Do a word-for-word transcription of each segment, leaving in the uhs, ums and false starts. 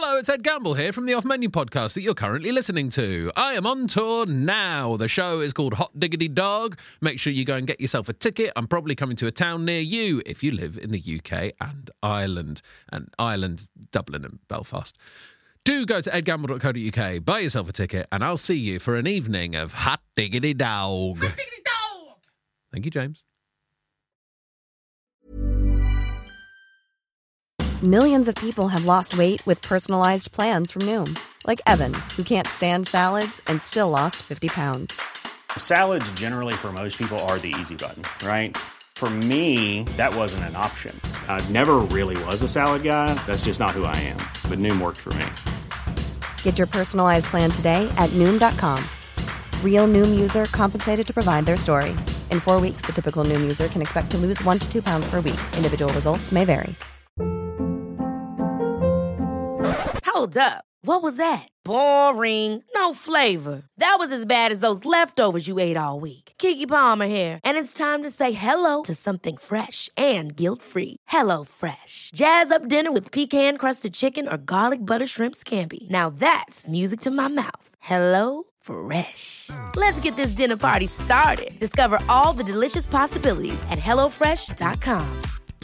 Hello, it's Ed Gamble here from the Off Menu podcast that you're currently listening to. I am on tour now. The show is called Hot Diggity Dog. Make sure you go and get yourself a ticket. I'm probably coming to a town near you if you live in the U K and Ireland. And Ireland, Dublin and Belfast. Do go to ed gamble dot co dot uk, buy yourself a ticket, and I'll see you for an evening of Hot Diggity Dog. Hot Diggity Dog! Thank you, James. Millions of people have lost weight with personalized plans from Noom. Like Evan, who can't stand salads and still lost fifty pounds. Salads generally for most people are the easy button, right? For me, that wasn't an option. I never really was a salad guy. That's just not who I am. But Noom worked for me. Get your personalized plan today at Noom dot com. Real Noom user compensated to provide their story. In four weeks, the typical Noom user can expect to lose one to two pounds per week. Individual results may vary. Hold up. What was that? Boring. No flavor. That was as bad as those leftovers you ate all week. Keke Palmer here, and it's time to say hello to something fresh and guilt-free. Hello Fresh. Jazz up dinner with pecan-crusted chicken or garlic butter shrimp scampi. Now that's music to my mouth. Hello Fresh. Let's get this dinner party started. Discover all the delicious possibilities at hello fresh dot com.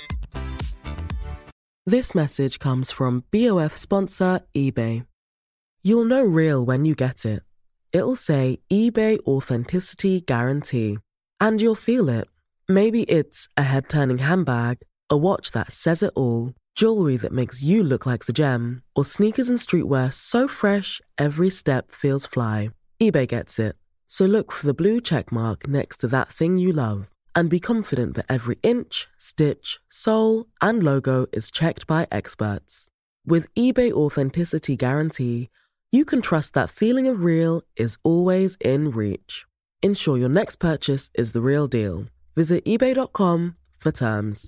This message comes from B O F sponsor eBay. You'll know real when you get it. It'll say eBay Authenticity Guarantee. And you'll feel it. Maybe it's a head-turning handbag, a watch that says it all, jewelry that makes you look like the gem, or sneakers and streetwear so fresh every step feels fly. eBay gets it. So look for the blue check mark next to that thing you love. And be confident that every inch, stitch, sole, and logo is checked by experts. With eBay Authenticity Guarantee, you can trust that feeling of real is always in reach. Ensure your next purchase is the real deal. Visit ebay dot com for terms.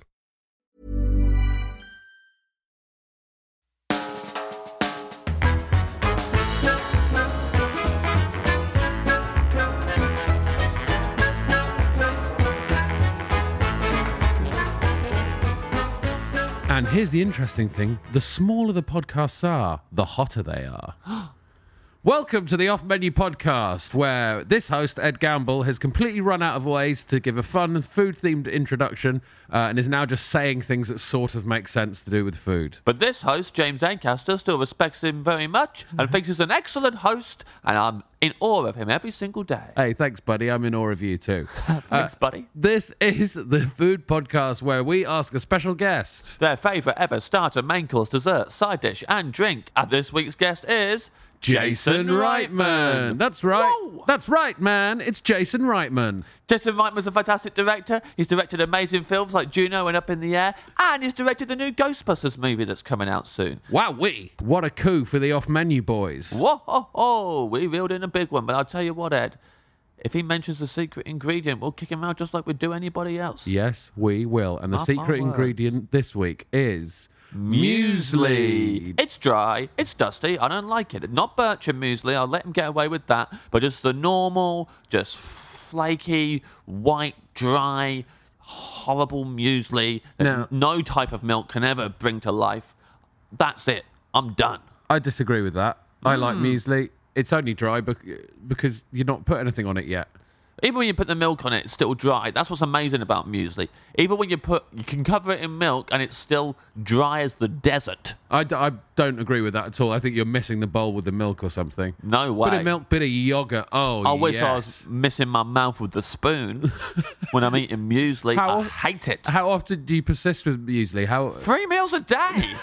And here's the interesting thing. The smaller the podcasts are, the hotter they are. Welcome to the Off Menu podcast, where this host, Ed Gamble, has completely run out of ways to give a fun, food-themed introduction uh, and is now just saying things that sort of make sense to do with food. But this host, James Ancaster, still respects him very much and thinks he's an excellent host, and I'm in awe of him every single day. Hey, thanks, buddy. I'm in awe of you, too. Thanks, uh, buddy. This is the food podcast where we ask a special guest their favourite ever starter, main course, dessert, side dish, and drink. And this week's guest is... Jason Reitman. That's right. Whoa. That's right, man. It's Jason Reitman. Jason Reitman's a fantastic director. He's directed amazing films like Juno and Up in the Air, and he's directed the new Ghostbusters movie that's coming out soon. Wowee. What a coup for the off-menu boys. Whoa, ho, ho. We reeled in a big one, but I'll tell you what, Ed. If he mentions the secret ingredient, we'll kick him out just like we'd do anybody else. Yes, we will. And the Mark secret my ingredient words. this week is... muesli. It's dry, it's dusty, I don't like it. Not Bircher muesli, I'll let him get away with that. But just the normal, just flaky, white, dry, horrible muesli that Now- no type of milk can ever bring to life. That's it. I'm done. I disagree with that. I like muesli. It's only dry bec- because you're not put anything on it yet. Even when you put the milk on it, it's still dry. That's what's amazing about muesli. Even when you put, you can cover it in milk and it's still dry as the desert. I, d- I don't agree with that at all. I think you're missing the bowl with the milk or something. No way. Bit of milk, bit of yogurt. Oh, I wish yes. I was missing my mouth with the spoon when I'm eating muesli. How- I hate it. How often do you persist with muesli? How? Three meals a day.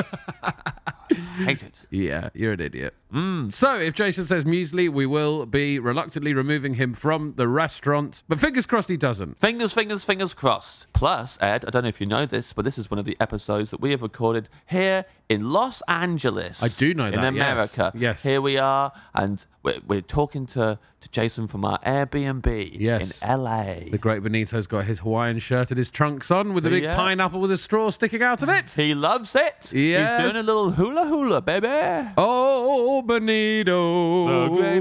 Hate it. Yeah, you're an idiot. Mm. So, if Jason says muesli, we will be reluctantly removing him from the restaurant. But fingers crossed he doesn't. Fingers, fingers, fingers crossed. Plus, Ed, I don't know if you know this, but this is one of the episodes that we have recorded here in Los Angeles. I do know that, In America. yes. Yes. Here we are, and we're, we're talking to, to Jason from our Airbnb Yes. in L A. The great Benito's got his Hawaiian shirt and his trunks on with a big Yeah. pineapple with a straw sticking out of it. He loves it. Yes. He's doing a little hula hula, baby. Oh, Benito. The great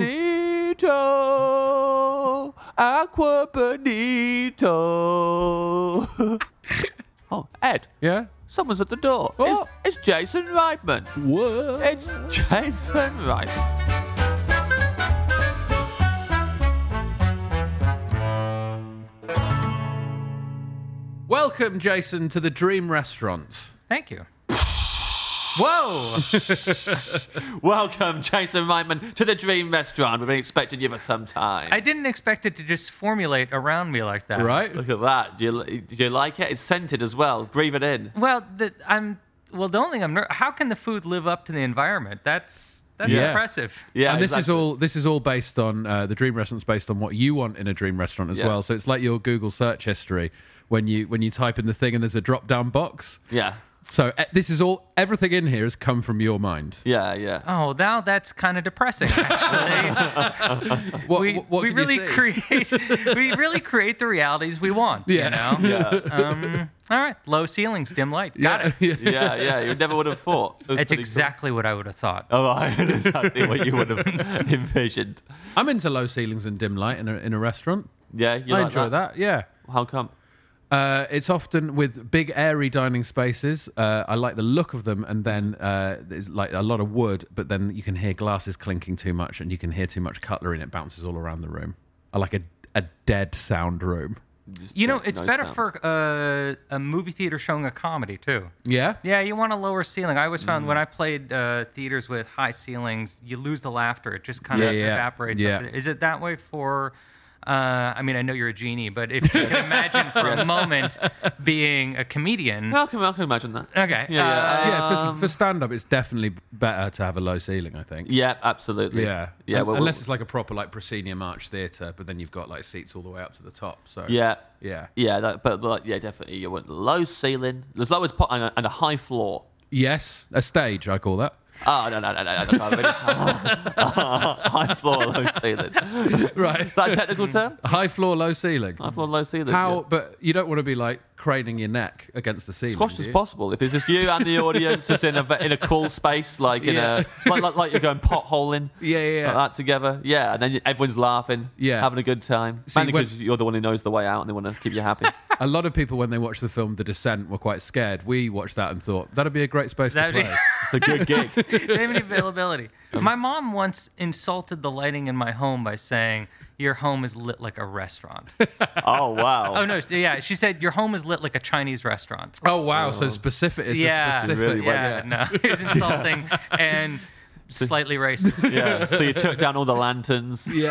Benito. Aqua Benito. Oh, Ed. Yeah? Someone's at the door. Oh. It's, it's Jason Reitman. What? It's Jason Reitman. Welcome, Jason, to the Dream Restaurant. Thank you. Whoa! Welcome, Jason Reitman, to the Dream Restaurant. We've been expecting you for some time. I didn't expect it to just formulate around me like that. Right? Look at that. Do you, do you like it? It's scented as well. Breathe it in. Well, the, I'm. Well, the only thing I'm. Ner- How can the food live up to the environment? That's that's Yeah. impressive. Yeah, and this is exactly. all this is all based on uh, the Dream Restaurant's based on what you want in a dream restaurant as Yeah. well. So it's like your Google search history when you when you type in the thing and there's a drop down box. Yeah. So uh, this is all everything in here has come from your mind. Yeah, yeah. Oh, now that's kind of depressing. Actually, What, we what, what we can you really see? create we really create the realities we want. Yeah. You know. Yeah. Um, all right. Low ceilings, dim light. Got Yeah, it. yeah. Yeah, yeah. You never would have thought. It was It's pretty exactly what I would have thought. Cool. Oh, right. Exactly what you would have envisioned. I'm into low ceilings and dim light in a in a restaurant. Yeah, you I like enjoy that. Yeah. How come? Uh, it's often with big airy dining spaces. Uh, I like the look of them, and then uh, there's like a lot of wood, but then you can hear glasses clinking too much, and you can hear too much cutlery, and it bounces all around the room. I like a a dead sound room. Just You know, no- it's no better sound. for uh, a movie theater showing a comedy too. Yeah. Yeah, you want a lower ceiling. I always found Mm. when I played uh, theaters with high ceilings, you lose the laughter. It just kind of Yeah, yeah, evaporates. yeah. Up. Is it that way for? Uh, I mean, I know you're a genie, but if you can imagine for a moment being a comedian. I can, I can imagine that. Okay. Yeah, yeah. uh, Yeah, for, for stand up, it's definitely better to have a low ceiling, I think. Yeah, absolutely. Yeah. Yeah. Un- Well, Unless well, it's like a proper like proscenium arch theatre, but then you've got like seats all the way up to the top. So yeah. yeah. Yeah, that, but like, yeah, definitely. You want low ceiling, as low as po- and a, and a high floor. Yes, a stage, I call that. Oh no no no no! no, no, no. High floor, low ceiling. Right. Is that a technical term? High floor, low ceiling. High floor, low ceiling. How? yeah. But you don't want to be like craning your neck against the ceiling. Squashed do as you? possible. If it's just you and the audience, just in a in a cool space, like in Yeah. a like, like like you're going potholing, Yeah, yeah, yeah. like that together. Yeah, and then you- everyone's laughing, Yeah. having a good time. See, Mainly when- because you're the one who knows the way out, and they want to keep you happy. A lot of people, when they watched the film The Descent, were quite scared. We watched that and thought that'd be a great space to That'd be- play. It's a good gig. They have any availability. My mom once insulted the lighting in my home by saying, "Your home is lit like a restaurant." Oh wow! Oh no, yeah, she said your home is lit like a Chinese restaurant. Oh wow! So specific. It's yeah, a specific. Really well, yeah, no, it was insulting and slightly racist. Yeah. So you took down all the lanterns. Yeah.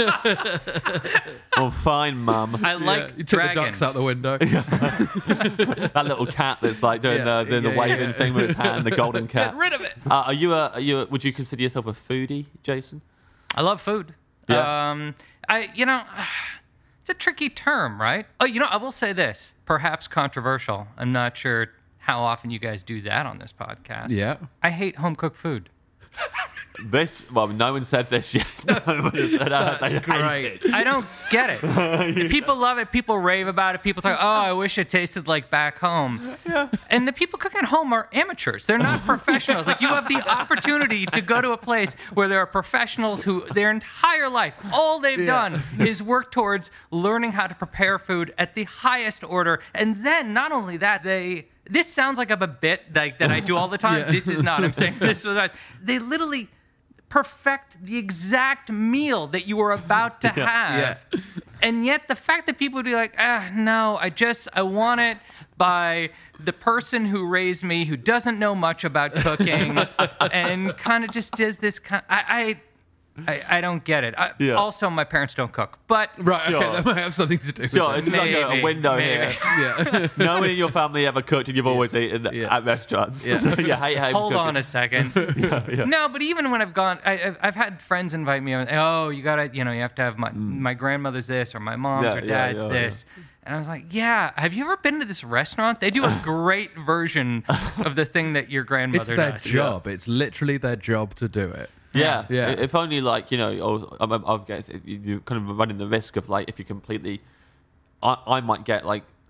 Oh, fine, mum. I like You took dragons. the ducks out the window. That little cat that's like doing Yeah, the doing yeah, the yeah, waving yeah. thing with his hand, the golden cat. Get rid of it. Uh, are you a? Are you? A, would you consider yourself a foodie, Jason? I love food. Yeah. Um, I, you know, it's a tricky term, right? Oh, you know, I will say this, perhaps controversial. I'm not sure how often you guys do that on this podcast. Yeah. I hate home cooked food. This, well, no one said this yet. No one has said that. They hate great. it. I don't get it. People love it. People rave about it. People talk, oh, I wish it tasted like back home. Yeah. And the people cooking at home are amateurs. They're not professionals. Like, you have the opportunity to go to a place where there are professionals who, their entire life, all they've done is work towards learning how to prepare food at the highest order. And then, not only that, they... This sounds like a bit like that I do all the time. Yeah. This is not. I'm saying this was. They literally perfect the exact meal that you were about to have. Yeah. And yet the fact that people would be like, ah, no, I just, I want it by the person who raised me, who doesn't know much about cooking, and kind of just does this kind I, I, I, I don't get it. I, Yeah. Also, my parents don't cook, but Right. Sure. Okay. That might have something to do with Sure, it. it's like a, a Maybe, window maybe. here. Yeah. No one in your family ever cooked, and you've always eaten Yeah. at restaurants. Yeah. So you hate home hold cooking. on a second. yeah. No, but even when I've gone, I, I've- I've had friends invite me. Oh, you gotta, you know, you have to have my my grandmother's this or my mom's Mm. Yeah, or yeah, dad's yeah, this. And I was like, yeah. Have you ever been to this restaurant? They do a great version of the thing that your It's grandmother their does. job. It's literally their job to do it. Yeah. Yeah. If only, like, you know, or, I, I guess you're kind of running the risk of, like, if you completely, I, I might get, like,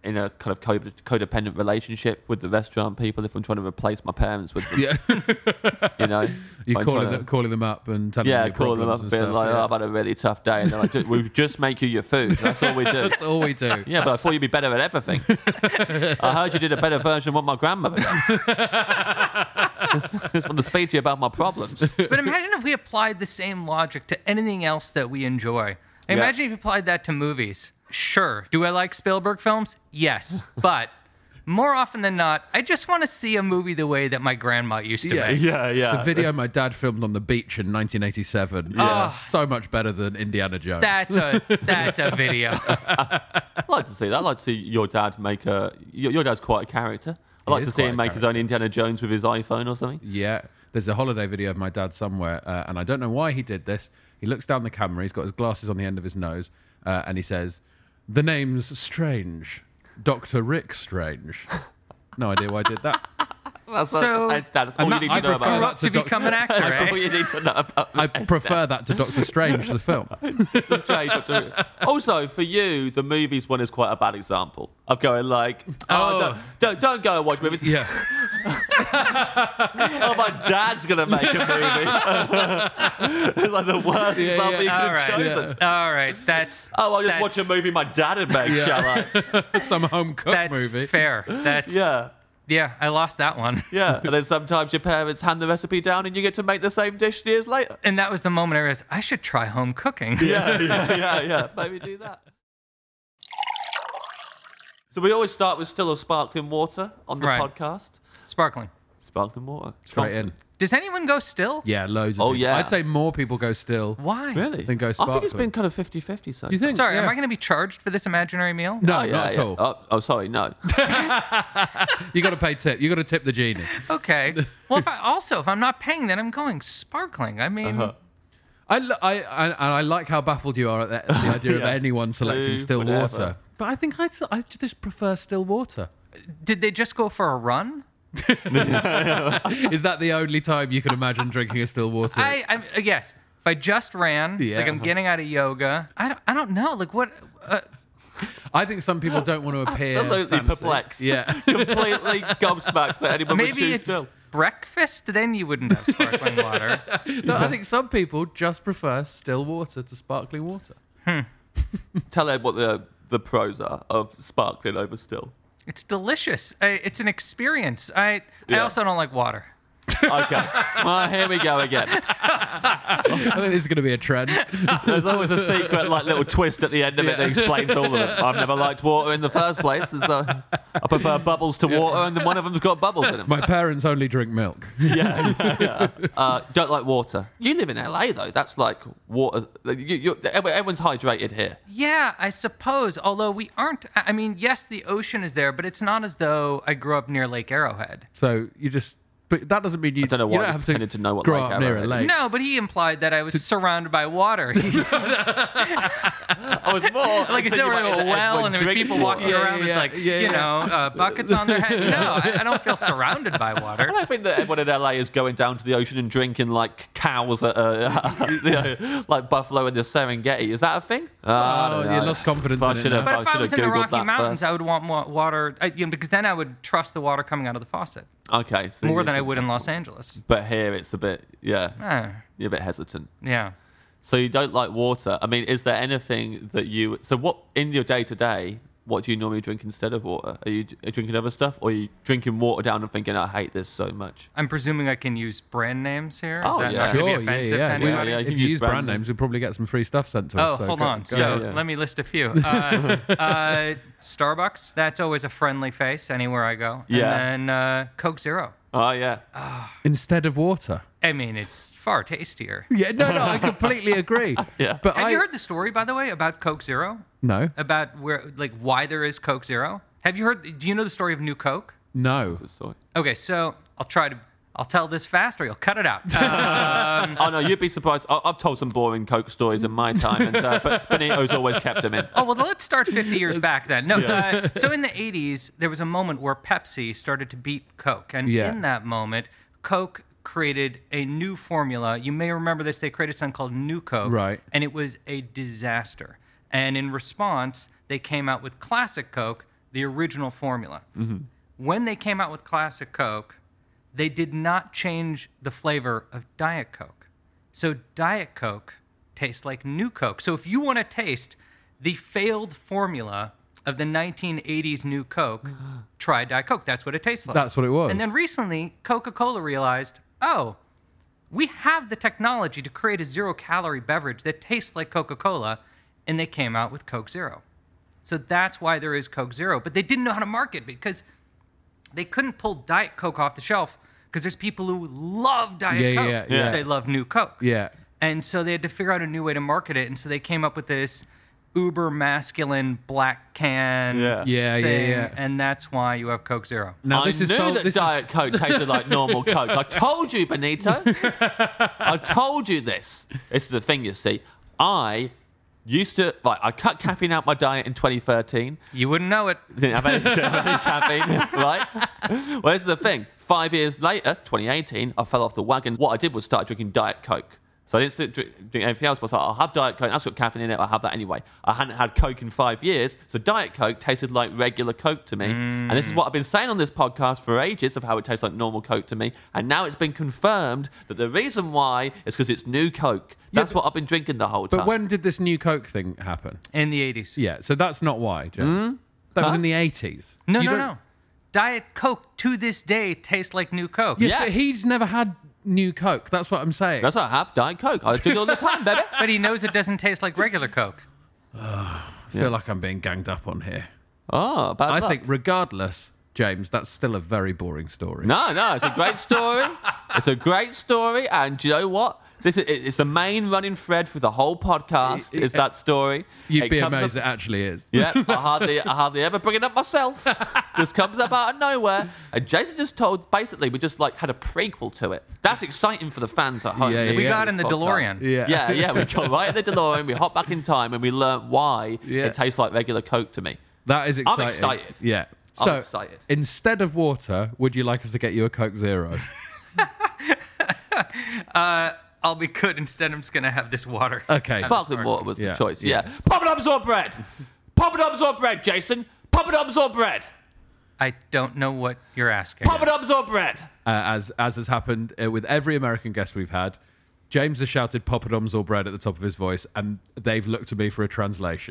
in a kind of code- codependent relationship with the restaurant people if I'm trying to replace my parents with them. Yeah. You know? You're I'm calling, trying to- them, calling them up and telling Yeah, them your calling them up problems and and being stuff, like, yeah. oh, I've had a really tough day. And they're like, we just make you your food. That's all we do. That's all we do. Yeah, but I thought you'd be better at everything. I heard you did a better version of what my grandmother did. Just want to speak to you about my problems. But imagine if we applied the same logic to anything else that we enjoy. Yeah. Imagine if you applied that to movies. Sure. Do I like Spielberg films? Yes. But more often than not, I just want to see a movie the way that my grandma used to Yeah. make. Yeah, yeah. The video my dad filmed on the beach in nineteen eighty-seven Yeah. is so much better than Indiana Jones. That's a that's a video. I'd like to see that. I'd like to see your dad make a... Your, your dad's quite a character. I'd He like is to see quite him a make his own Indiana Jones with his iPhone or something. Yeah, there's a holiday video of my dad somewhere, uh, and I don't know why he did this. He looks down the camera, he's got his glasses on the end of his nose, uh, and he says, "The name's Strange, Doctor Rick Strange." No idea why I did that. That's, So- that's, that's all And you that- need I to know prefer about Grew that up to to doc- become an actor, That's all eh? you need to know about I prefer that to Doctor Strange, the film. It's strange. Doctor- Also, for you, the movies one is quite a bad example of going like, oh, Oh. no, don't, don't go and watch movies. Yeah. Oh, my dad's going to make a movie. It's like the worst Yeah, example yeah. you could All have right. chosen. All right. That's Oh, I'll just that's, watch a movie my dad would make, Yeah. shall I? Some home cooked That's movie. fair. That's Yeah. Yeah, I lost that one. Yeah. And then sometimes your parents hand the recipe down and you get to make the same dish years later. And that was the moment I realized I should try home cooking. Yeah, yeah, yeah, yeah. Maybe do that. So we always start with still or sparkling water on the Right. podcast. Sparkling. Sparkling water. Straight in. Does anyone go still? Yeah, loads of Oh, people. yeah. I'd say more people go still. Why? Really? Then go I think it's sparkling. been kind of fifty-fifty so You think? Sorry, am Yeah. I going to be charged for this imaginary meal? No, Oh, yeah, not at yeah. all. Oh, oh, sorry, no. You got to pay tip. You got to tip the genie. Okay. Well, if I also if I'm not paying, then I'm going sparkling. I mean, Uh-huh. I, l- I, I, and I like how baffled you are at the, the idea of Yeah. anyone selecting Blue, still whatever. water. But I think I'd, s- I just prefer still water. did they just go for a run? Is that the only time you can imagine drinking a still water? I, I uh, yes. If I just ran, Yeah. like I'm getting out of yoga, I don't, I don't know. Like what? Uh, I think some people don't want to appear Absolutely fancy. perplexed. Yeah. Completely gobsmacked that anyone would maybe choose it's still. breakfast. Then you wouldn't have sparkling water. No, I think some people just prefer still water to sparkling water. Tell Ed what the, the pros are of sparkling over still. It's delicious. I, it's an experience. I I Yeah. also don't like water. Okay. Well, here we go again. I think this is going to be a trend. There's always a secret, like little twist at the end of it that explains all of it. I've never liked water in the first place. So I prefer bubbles to water, and then one of them's got bubbles in them. My parents only drink milk. Yeah, yeah, yeah. Uh, don't like water. You live in L A though. That's like water. You, you, everyone's hydrated here. Yeah, I suppose. Although we aren't. I I mean, yes, the ocean is there, but it's not as though I grew up near Lake Arrowhead. So you just, but that doesn't mean you. I don't know why you I don't just have to pretended to know what grow Lake up near a Arrowhead is. lake. No, but he implied that I was surrounded by water. He- I was more like is there a well and there was people walking Yeah, around yeah, with like yeah, you yeah. know uh, buckets on their head. No, I, I don't feel surrounded by water. I don't think that everyone in L A is going down to the ocean and drinking like cows at uh, you know, like buffalo in the Serengeti. Is that a thing? Uh, I Oh, don't you know. lost confidence I in it should now. have- But if I should was have in the Googled Rocky that Mountains, first. I would want more water, I, you know, because then I would trust the water coming out of the faucet Okay. So more you- than I would in Los Angeles. But here it's a bit, yeah, Ah, you're a bit hesitant. yeah. So you don't like water. I mean, is there anything that you? So what in your day to day? What do you normally drink instead of water? Are you, are you drinking other stuff, or are you drinking water down and thinking, I hate this so much? I'm presuming I can use brand names here. Is Oh, that yeah. not going to Sure, be yeah, offensive yeah. to We- anybody? yeah, you if can you use use brand brand names. names, we'll probably get some free stuff sent to Oh, us. so hold go- on. go So ahead. yeah. let me list a few. Uh, uh, Starbucks. That's always a friendly face anywhere I go. Yeah. And then uh, Coke Zero. Oh yeah. Instead of water. I mean, it's far tastier. Yeah, no, no, I completely agree. Yeah. But Have I, you heard the story, by the way, about Coke Zero? No, About where, like, why there is Coke Zero? Have you heard? Do you know the story of New Coke? no. Sorry. Okay, so I'll try to. I'll tell this fast, or you'll cut it out. Uh, Oh no, you'd be surprised. I- I've told some boring Coke stories in my time, and uh, but Benito's always kept them in. oh well, let's start fifty years back then. No, uh, so in the eighties, there was a moment where Pepsi started to beat Coke, and Yeah. in that moment, Coke created a new formula. You may remember this. They created something called New Coke, Right. And it was a disaster. And in response, they came out with Classic Coke, the original formula. Mm-hmm. When they came out with Classic Coke, they did not change the flavor of Diet Coke. So Diet Coke tastes like New Coke. So if you want to taste the failed formula of the nineteen eighties New Coke, try Diet Coke. That's what it tastes like. That's what it was. And then recently, Coca-Cola realized, oh, we have the technology to create a zero-calorie beverage that tastes like Coca-Cola, and they came out with Coke Zero. So that's why there is Coke Zero. But they didn't know how to market because they couldn't pull Diet Coke off the shelf because there's people who love Diet Yeah, Coke. yeah, yeah, yeah. They love New Coke. Yeah. And so they had to figure out a new way to market it. And so they came up with this uber masculine black can Yeah. Yeah, yeah, thing. yeah. And that's why you have Coke Zero. Now, I this is knew so, that this Diet is, Coke tasted like normal Coke. I told you, Benito. I told you this. This is the thing, you see. I used to, like, I cut caffeine out my diet in twenty thirteen. You wouldn't know it. Didn't have any, didn't have any caffeine, right? Well, here's the thing. Five years later, twenty eighteen, I fell off the wagon. What I did was start drinking Diet Coke. So I didn't sit, drink, drink anything else, but I was like, I'll have Diet Coke. That's got caffeine in it. I'll have that anyway. I hadn't had Coke in five years, so Diet Coke tasted like regular Coke to me. Mm. And this is what I've been saying on this podcast for ages of how it tastes like normal Coke to me. And now it's been confirmed that the reason why is because it's new Coke. That's Yeah, but, what I've been drinking the whole time. but when did this new Coke thing happen? In the eighties. Yeah, so that's not why, James. That was Huh? in the eighties. No, You no, don't- no. Diet Coke to this day tastes like New Coke. Yes, Yeah. but he's never had new Coke. That's what I'm saying. That's what I have, Diet Coke. I drink it all the time, baby. But he knows it doesn't taste like regular Coke. I feel like I'm being ganged up on here. Oh, bad I luck. think regardless, James, that's still a very boring story. No, no, it's a great story. It's a great story, and do you know what? This is it's the main running thread for the whole podcast. Is that story? You'd It be comes amazed up- it actually is. Yeah, I hardly, I hardly ever bring it up myself. Just comes up out of nowhere. And Jason just told, basically, we just like had a prequel to it. That's exciting for the fans at home. Yeah, listening We yeah. to got this in the podcast. DeLorean. Yeah. Yeah, yeah, we got right in the DeLorean. We hop back in time, and we learnt why Yeah. it tastes like regular Coke to me. That is exciting. excited. Yeah. I'm So, excited. instead of water, would you like us to get you a Coke Zero? I'll be good. Instead, I'm just going to have this water. Okay. Sparkling water was Yeah, the choice. yeah. Yeah. Poppadoms or bread? Poppadoms or bread, Jason? Poppadoms or bread? I don't know what you're asking. Poppadoms or bread? Uh, as as has happened uh, with every American guest we've had, James has shouted poppadoms or bread at the top of his voice, and they've looked to me for a translation.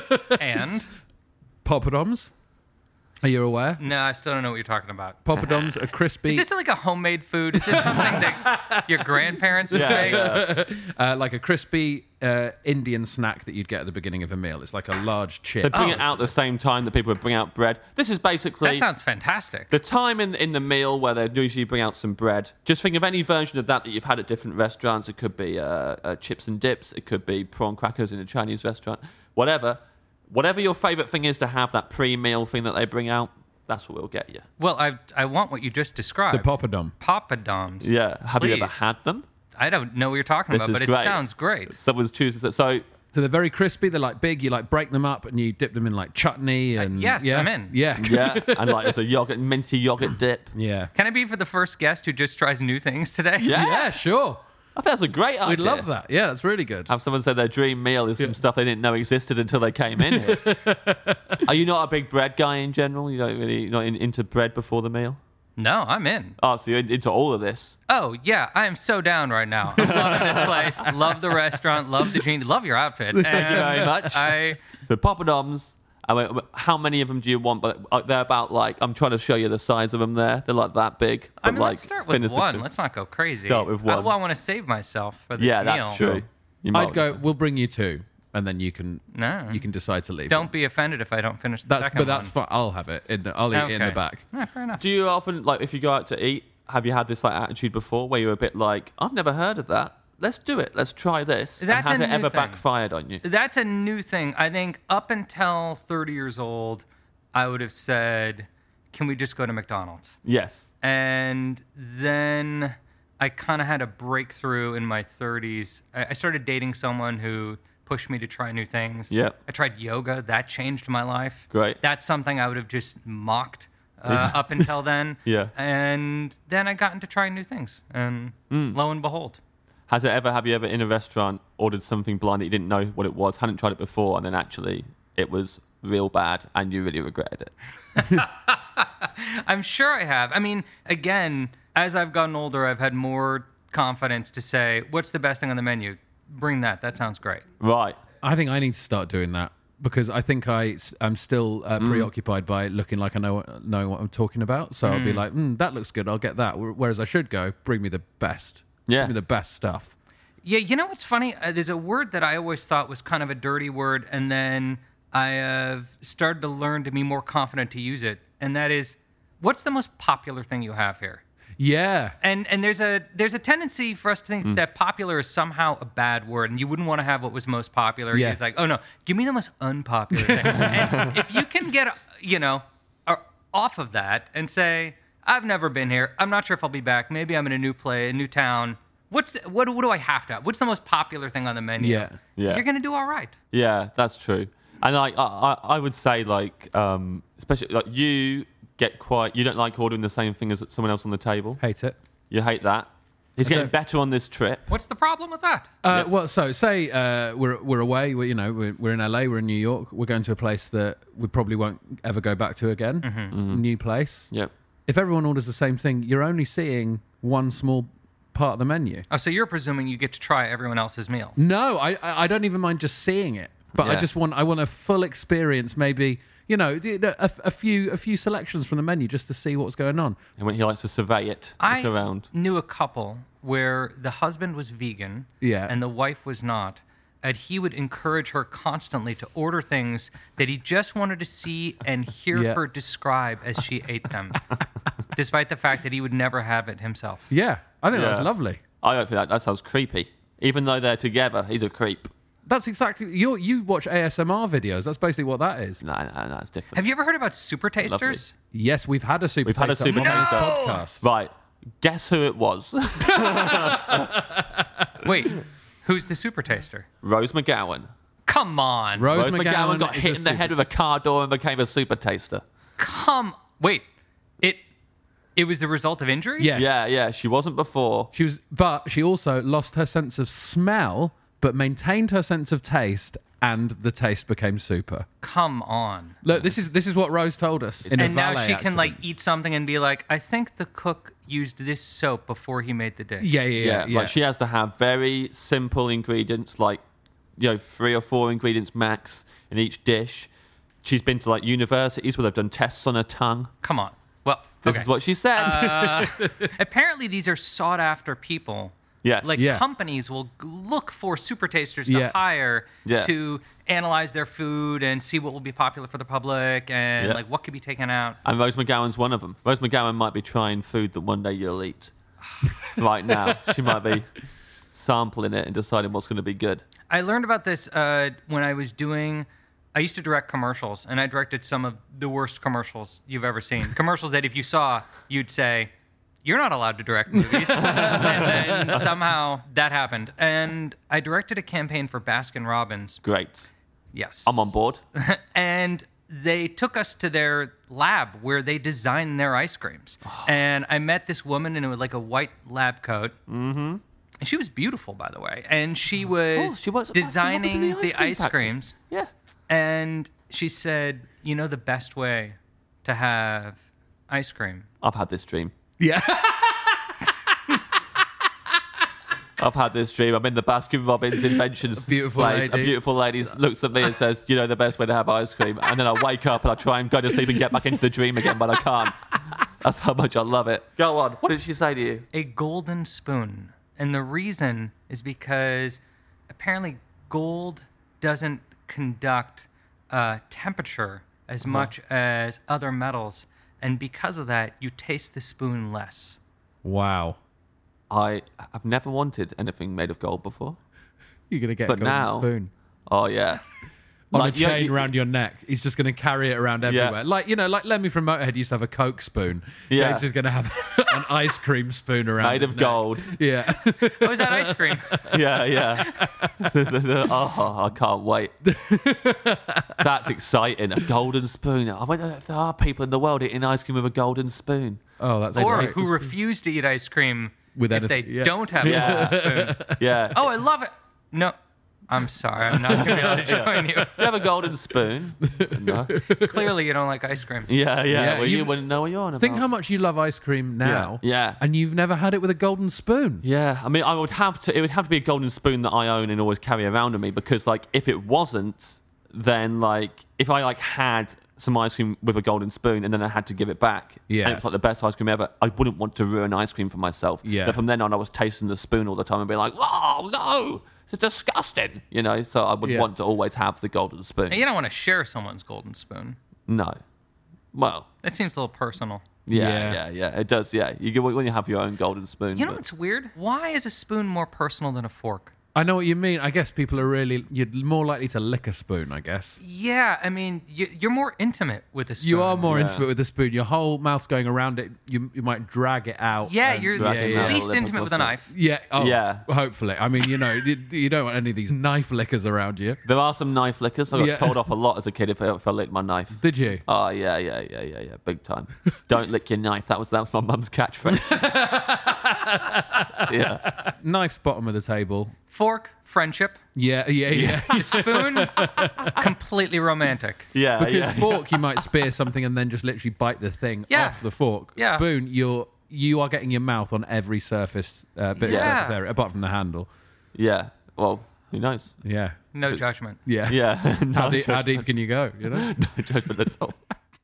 And? Poppadoms? Are you aware? No, I still don't know what you're talking about. Poppadoms are crispy, Is this like a homemade food? Is this something that your grandparents would make? Yeah. uh, like a crispy uh, Indian snack that you'd get at the beginning of a meal. It's like a large chip. They bring Oh. it out the same time that people would bring out bread. This is basically That sounds fantastic. the time in in the meal where they usually bring out some bread. Just think of any version of that that you've had at different restaurants. It could be uh, uh, chips and dips. It could be prawn crackers in a Chinese restaurant. Whatever. Whatever your favourite thing is to have, that pre-meal thing that they bring out, that's what we'll get you. Well, I I want what you just the described. poppadom. Poppadoms. Yeah. Have you ever Please. had them? I don't know what you're talking This about, is but it great. sounds great. Someone's choosing that. So So they're very crispy. They're like big. You like break them up and you dip them in like chutney and yes, yeah, I'm in. Yeah, yeah, and like there's a yogurt, minty yogurt dip. yeah. Can I be for the first guest who just tries new things today? Yeah. Yeah, sure. I think that's a great idea. We'd love that. Yeah, that's really good. Have someone say their dream meal is some stuff they didn't know existed until they came in here. Are you not a big bread guy in general? You don't really you're not in, into bread before the meal? No, I'm in. Oh, so you're into all of this. Oh, yeah, I am so down right now. I'm loving this place. Love the restaurant. Love the jeans. Love your outfit. Thank you very And much. I, So poppadoms. I mean, how many of them do you want? But uh, they're about like I'm trying to show you the size of them. There, they're like that big. But I mean, like let's start thin with as a one. cookie. Let's not go crazy. Start with I, one. well, I want to save myself for this Yeah, meal. that's true. You might I'd go. We'll bring you two, and then you can No. you can decide to leave. Don't be offended if I don't finish the That's second but that's one. fine. I'll have it. In the, I'll eat it in the Okay. back. Yeah, fair enough. Do you often like if you go out to eat? Have you had this like attitude before where you're a bit like I've never heard of that? Let's do it. Let's try this. And That's has a it new ever thing. backfired on you? That's a new thing. I think up until thirty years old, I would have said, can we just go to McDonald's? Yes. And then I kind of had a breakthrough in my thirties. I, I started dating someone who pushed me to try new things. Yep. I tried yoga. That changed my life. Great. That's something I would have just mocked uh, up until then. Yeah. And then I got into trying new things. And Hmm. lo and behold. Has it ever? Have you ever in a restaurant ordered something blind that you didn't know what it was, hadn't tried it before, and then actually it was real bad and you really regretted it? I'm sure I have. I mean, again, as I've gotten older, I've had more confidence to say, what's the best thing on the menu? Bring that. That sounds great. Right. I think I need to start doing that because I think I, I'm still uh, Mm. preoccupied by looking like I know, know what I'm talking about. So I'll be like, mm, that looks good. I'll get that. Whereas I should go, bring me the best. Yeah. Bring me the best stuff. Yeah, you know what's funny? Uh, there's a word that I always thought was kind of a dirty word, and then I have started to learn to be more confident to use it, and that is, what's the most popular thing you have here? Yeah. And and there's a there's a tendency for us to think that popular is somehow a bad word, and you wouldn't want to have what was most popular. Yeah. It's like, oh no, give me the most unpopular thing. And if you can get, you know, uh, off of that and say, I've never been here. I'm not sure if I'll be back. Maybe I'm in a new play, a new town. What's the, what, what do I have to have? What's the most popular thing on the menu? Yeah. Yeah. You're going to do all right. Yeah, that's true. And like I, I, I would say like, um, especially like you get quite, you don't like ordering the same thing as someone else on the table. Hate it. You hate that. He's I getting don't- better on this trip. What's the problem with that? Uh, Well, so say uh, we're we're away. We're, you know, we're, we're in L A. We're in New York. We're going to a place that we probably won't ever go back to again. Mm-hmm. New place. Yeah. If everyone orders the same thing, you're only seeing one small part of the menu. Oh, so you're presuming you get to try everyone else's meal. No, I I I don't even mind just seeing it, but I Yeah. just want I want a full experience. Maybe you know a, a few a few selections from the menu just to see what's going on. And when he likes to survey it, I look around. knew a couple where the husband was vegan Yeah. and the wife was not. And he would encourage her constantly to order things that he just wanted to see and hear Yeah. her describe as she ate them, despite the fact that he would never have it himself. Yeah, I think that's Yeah. lovely. I don't think that, that sounds creepy. Even though they're together, he's a creep. That's exactly you. You watch A S M R videos. That's basically what that is. No, no, no, it's different. Have you ever heard about super tasters? Yes, we've had a super. We've had a taster super on this taster. podcast. Right. Guess who it was? Wait, who's the super taster? Rose McGowan. Come on. Rose, Rose McGowan, got is hit a in the super- head with a car door and became a super taster. Come. Wait. It it was the result of injury? Yes. Yeah, yeah. She wasn't before. She was, but she also lost her sense of smell, but maintained her sense of taste, and the taste became super. Come on. Look, this is this is what Rose told us. In a And now valet she can accident. like eat something and be like, I think the cook used this soap before he made the dish. Yeah, yeah, yeah. Yeah, yeah. like she has to have very simple ingredients, like you know, three or four ingredients max in each dish. She's been to like universities where they've done tests on her tongue. Come on. Well, This okay. is what she said. Uh, apparently these are sought after people. yes. Like Yeah. companies will g- look for super tasters to Yeah. hire Yeah. to analyze their food and see what will be popular for the public and Yeah. like what could be taken out. And Rose McGowan's one of them. Rose McGowan might be trying food that one day you'll eat. Right now, she might be sampling it and deciding what's going to be good. I learned about this uh, when I was doing. I used to direct commercials, and I directed some of the worst commercials you've ever seen. Commercials that if you saw, you'd say, "You're not allowed to direct movies." And then somehow that happened, and I directed a campaign for Baskin Robbins. Great. Yes, I'm on board. and they took us to their lab where they design their ice creams. And I met this woman in a, like a white lab coat. Mm-hmm. And she was beautiful, by the way. And she was Oh, she was at Baskin Robbins designing in the the ice cream ice factory. creams. Yeah. And she said, you know the best way to have ice cream? I've had this dream. yeah. I've had this dream. I'm in the Baskin Robbins inventions beautiful place. lady. A beautiful lady looks at me and says, you know the best way to have ice cream. And then I wake up and I try and go to sleep and get back into the dream again, but I can't. That's how much I love it. Go on. What did she say to you? A golden spoon. And the reason is because apparently gold doesn't conduct uh, temperature as much as other metals. And because of that, you taste the spoon less. Wow. I have never wanted anything made of gold before. You're gonna get But a golden now- spoon Oh, yeah. on Like, a you- chain you- around your neck. He's just gonna carry it around everywhere. Like you know, like Lemmy from Motorhead used to have a Coke spoon. Yeah. James is gonna have an ice cream spoon around. Made his of neck. gold. Yeah. Oh, is that ice cream? Yeah, yeah. Oh, I can't wait. That's exciting. A golden spoon. I wonder if there are people in the world eating ice cream with a golden spoon. Oh, that's Or great. who refuse to eat ice cream With if they anything, yeah. don't have Yeah. a golden spoon. Yeah. Oh, I love it. No, I'm sorry, I'm not going to be able to join you. Do you have a golden spoon? No. Clearly, you don't like ice cream. Yeah, yeah. Yeah, well, you you've- wouldn't know what you're on about. Think how much you love ice cream now. Yeah, yeah. And you've never had it with a golden spoon. Yeah, I mean, I would have to. It would have to be a golden spoon that I own and always carry around with me, because, like, if it wasn't, then like, if I like had some ice cream with a golden spoon and then I had to give it back, Yeah. and it was like the best ice cream ever, I wouldn't want to ruin ice cream for myself. Yeah. But from then on, I was tasting the spoon all the time and being like, "Oh no, it's disgusting," you know. So I would Yeah. want to always have the golden spoon. You don't want to share someone's golden spoon. No, well, That seems a little personal. yeah, Yeah. yeah, yeah, it does. Yeah, you get when you have your own golden spoon. You know but- what's weird? Why is a spoon more personal than a fork? I know what you mean. I guess people are really, you're more likely to lick a spoon, I guess. Yeah, I mean, you, you're more intimate with a spoon. You are more Yeah. intimate with the spoon. Your whole mouth's going around it. You you might drag it out. Yeah, and- you're dragging yeah, out yeah. least lip intimate with a across it. knife. Yeah. Oh, Yeah. Hopefully. I mean, you know, you, you don't want any of these knife lickers around you. There are some knife lickers. I got Yeah. told off a lot as a kid if I, if I licked my knife. Did you? Oh yeah, yeah, yeah, yeah, yeah, big time. Don't lick your knife. That was that was my mum's catchphrase. yeah, Knife's bottom of the table. Fork, friendship. Yeah, yeah, yeah. The spoon, completely romantic. yeah, Because yeah. fork, you might spear something and then just literally bite the thing Yeah. off the fork. Yeah. Spoon, you're you are getting your mouth on every surface uh, bit Yeah. of surface area, apart from the handle. yeah. Well, who knows? Yeah, No judgment. yeah. Yeah. no How, deep, how judgment. deep can you go? You know. No judgment at all.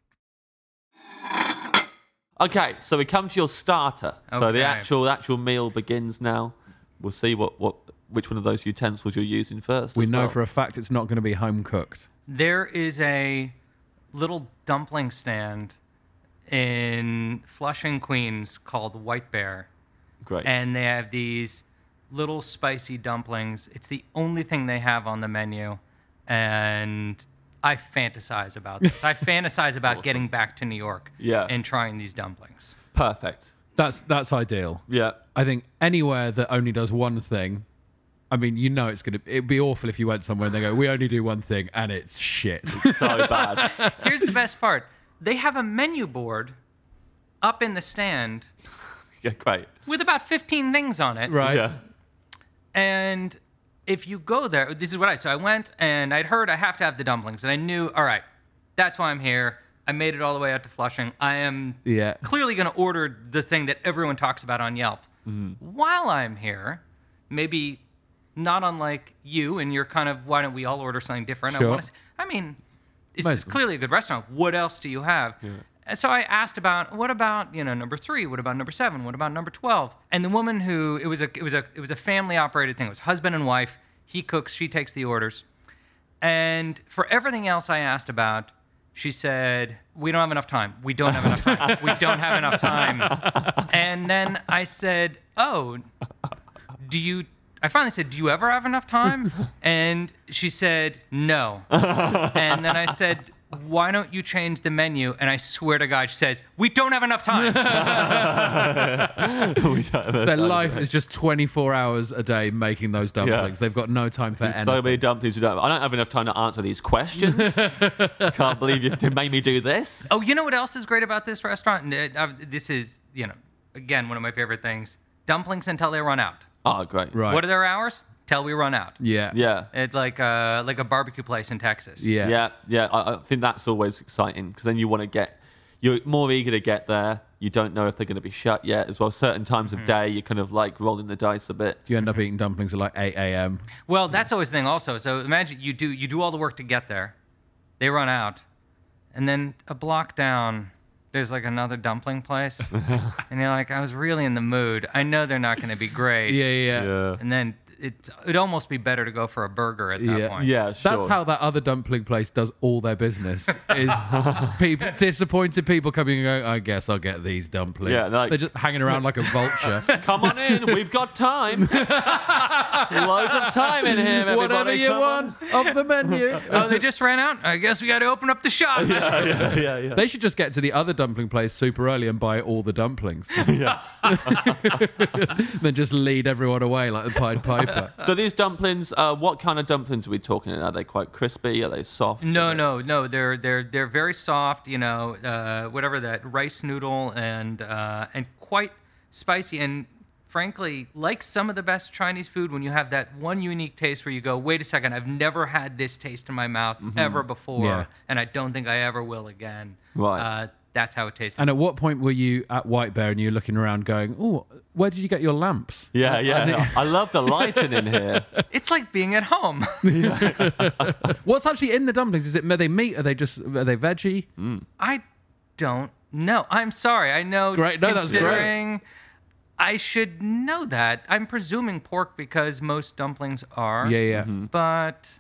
Okay, so we come to your starter. So the Okay. actual actual meal begins now. We'll see what, what which one of those utensils you're using first. We as know well. for a fact it's not going to be home cooked. There is a little dumpling stand in Flushing, Queens called White Bear. Great. And they have these little spicy dumplings. It's the only thing they have on the menu. And I fantasize about this. I fantasize about getting back to New York Yeah. and trying these dumplings. Perfect. That's that's ideal. Yeah. I think anywhere that only does one thing, I mean, you know, it's gonna. It'd be awful if you went somewhere and they go, "We only do one thing," and it's shit. So bad. Here's the best part. They have a menu board up in the stand Yeah, great. with about fifteen things on it. Right? Yeah. And if you go there, this is what I, so I went and I'd heard I have to have the dumplings and I knew, all right, that's why I'm here. I made it all the way out to Flushing. I am Yeah. clearly going to order the thing that everyone talks about on Yelp. While I'm here, maybe not unlike you and you're kind of, why don't we all order something different? Sure. I want to, I mean, this Might is as well. clearly a good restaurant. What else do you have? And so I asked about what about you know number three? What about number seven? What about number twelve? And the woman who it was a it was a it was a family operated thing. It was husband and wife. He cooks, she takes the orders. And for everything else I asked about, she said, "We don't have enough time. We don't have enough time. We don't have enough time." And then I said, "Oh, do you?" I finally said, "Do you ever have enough time?" And she said, "No." And then I said, "Why don't you change the menu?" And I swear to God, she says, "We don't have enough time." We don't have Their time. life is just twenty-four hours a day making those dumplings. They've got no time for There's anything. so many dumplings. We don't have. I don't have enough time to answer these questions. Can't believe you made me do this. Oh, you know what else is great about this restaurant? And, uh, This is, you know, again, one of my favorite things. Dumplings until they run out. Oh, great. Right. What are their hours? Till we run out. Yeah. Yeah. It's like a, like a barbecue place in Texas. Yeah. Yeah, yeah. I, I think that's always exciting because then you want to get, you're more eager to get there. You don't know if they're going to be shut yet as well. Certain times of day, you're kind of like rolling the dice a bit. You end up eating dumplings at like eight a.m. Well, that's always the thing also. So imagine you do you do all the work to get there. They run out. And then a block down, there's like another dumpling place. And you're like, I was really in the mood. I know they're not going to be great. Yeah, yeah, yeah. Yeah. And then it, it'd almost be better to go for a burger at that Yeah. point. Yeah, sure. That's how that other dumpling place does all their business. Is people disappointed people coming and going, I guess I'll get these dumplings. Yeah, like- they're just hanging around like a vulture. Come on in. We've got time. Loads of time in here, everybody. Whatever you Come on. want of the menu. Oh, they just ran out? I guess we got to open up the shop. Yeah, yeah, yeah. They should just get to the other dumpling place super early and buy all the dumplings. Then just lead everyone away like the Pied Piper. So these dumplings, uh, what kind of dumplings are we talking? Are they quite crispy? Are they soft? No, Are they- no, no. They're they're they're very soft. You know, uh, whatever that rice noodle and uh, and quite spicy. And frankly, like some of the best Chinese food, when you have that one unique taste where you go, wait a second, I've never had this taste in my mouth ever before, Yeah. and I don't think I ever will again. Right. Uh, that's how it tastes. And at what point were you at White Bear and you were looking around going, oh, where did you get your lamps? Yeah, yeah. I love the lighting in here. It's like being at home. What's actually in the dumplings? Is it, are they meat? Are they just, are they veggie? I don't know. I'm sorry. I know. Great. No, that's great. considering I should know that. I'm presuming pork because most dumplings are. Yeah, yeah. But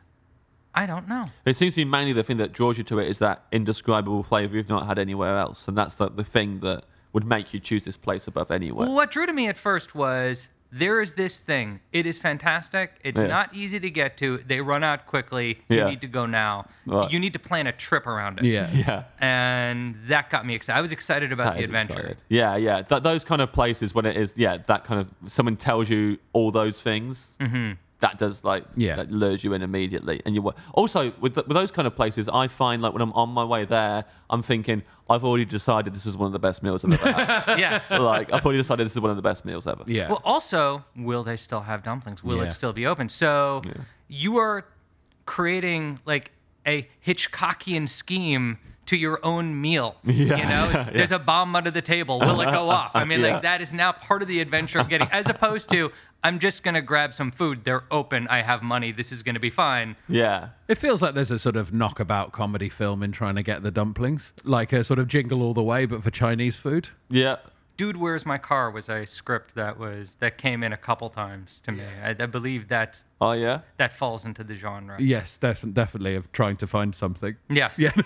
I don't know. It seems to be mainly the thing that draws you to it is that indescribable flavour you've not had anywhere else. And that's the, the thing that would make you choose this place above anywhere. Well, what drew to me at first was there is this thing. It is fantastic. It's Yes. not easy to get to. They run out quickly. You Yeah. need to go now. Right. You need to plan a trip around it. Yeah. Yeah. And that got me excited. I was excited about That the is adventure. excited. Yeah, yeah. Th- those kind of places when it is, yeah, that kind of, someone tells you all those things, mm-hmm. that does, like, Yeah. that lures you in immediately. And you wa- Also, with, th- with those kind of places, I find, like, when I'm on my way there, I'm thinking, I've already decided this is one of the best meals I've ever had. Yes. Like, I've already decided this is one of the best meals ever. Yeah. Well, also, will they still have dumplings? Will Yeah. it still be open? So you are creating like a Hitchcockian scheme to your own meal. You know, there's a bomb under the table. Will it go off? I mean, Yeah. like that is now part of the adventure of getting, as opposed to I'm just gonna grab some food. They're open. I have money. This is gonna be fine. Yeah. It feels like there's a sort of knockabout comedy film in trying to get the dumplings, like a sort of Jingle All the Way, but for Chinese food. Yeah. Dude, Where's My Car was a script that was that came in a couple times to me. I, I believe that's Oh, yeah? that falls into the genre. Yes, def- definitely of trying to find something. Yes. Are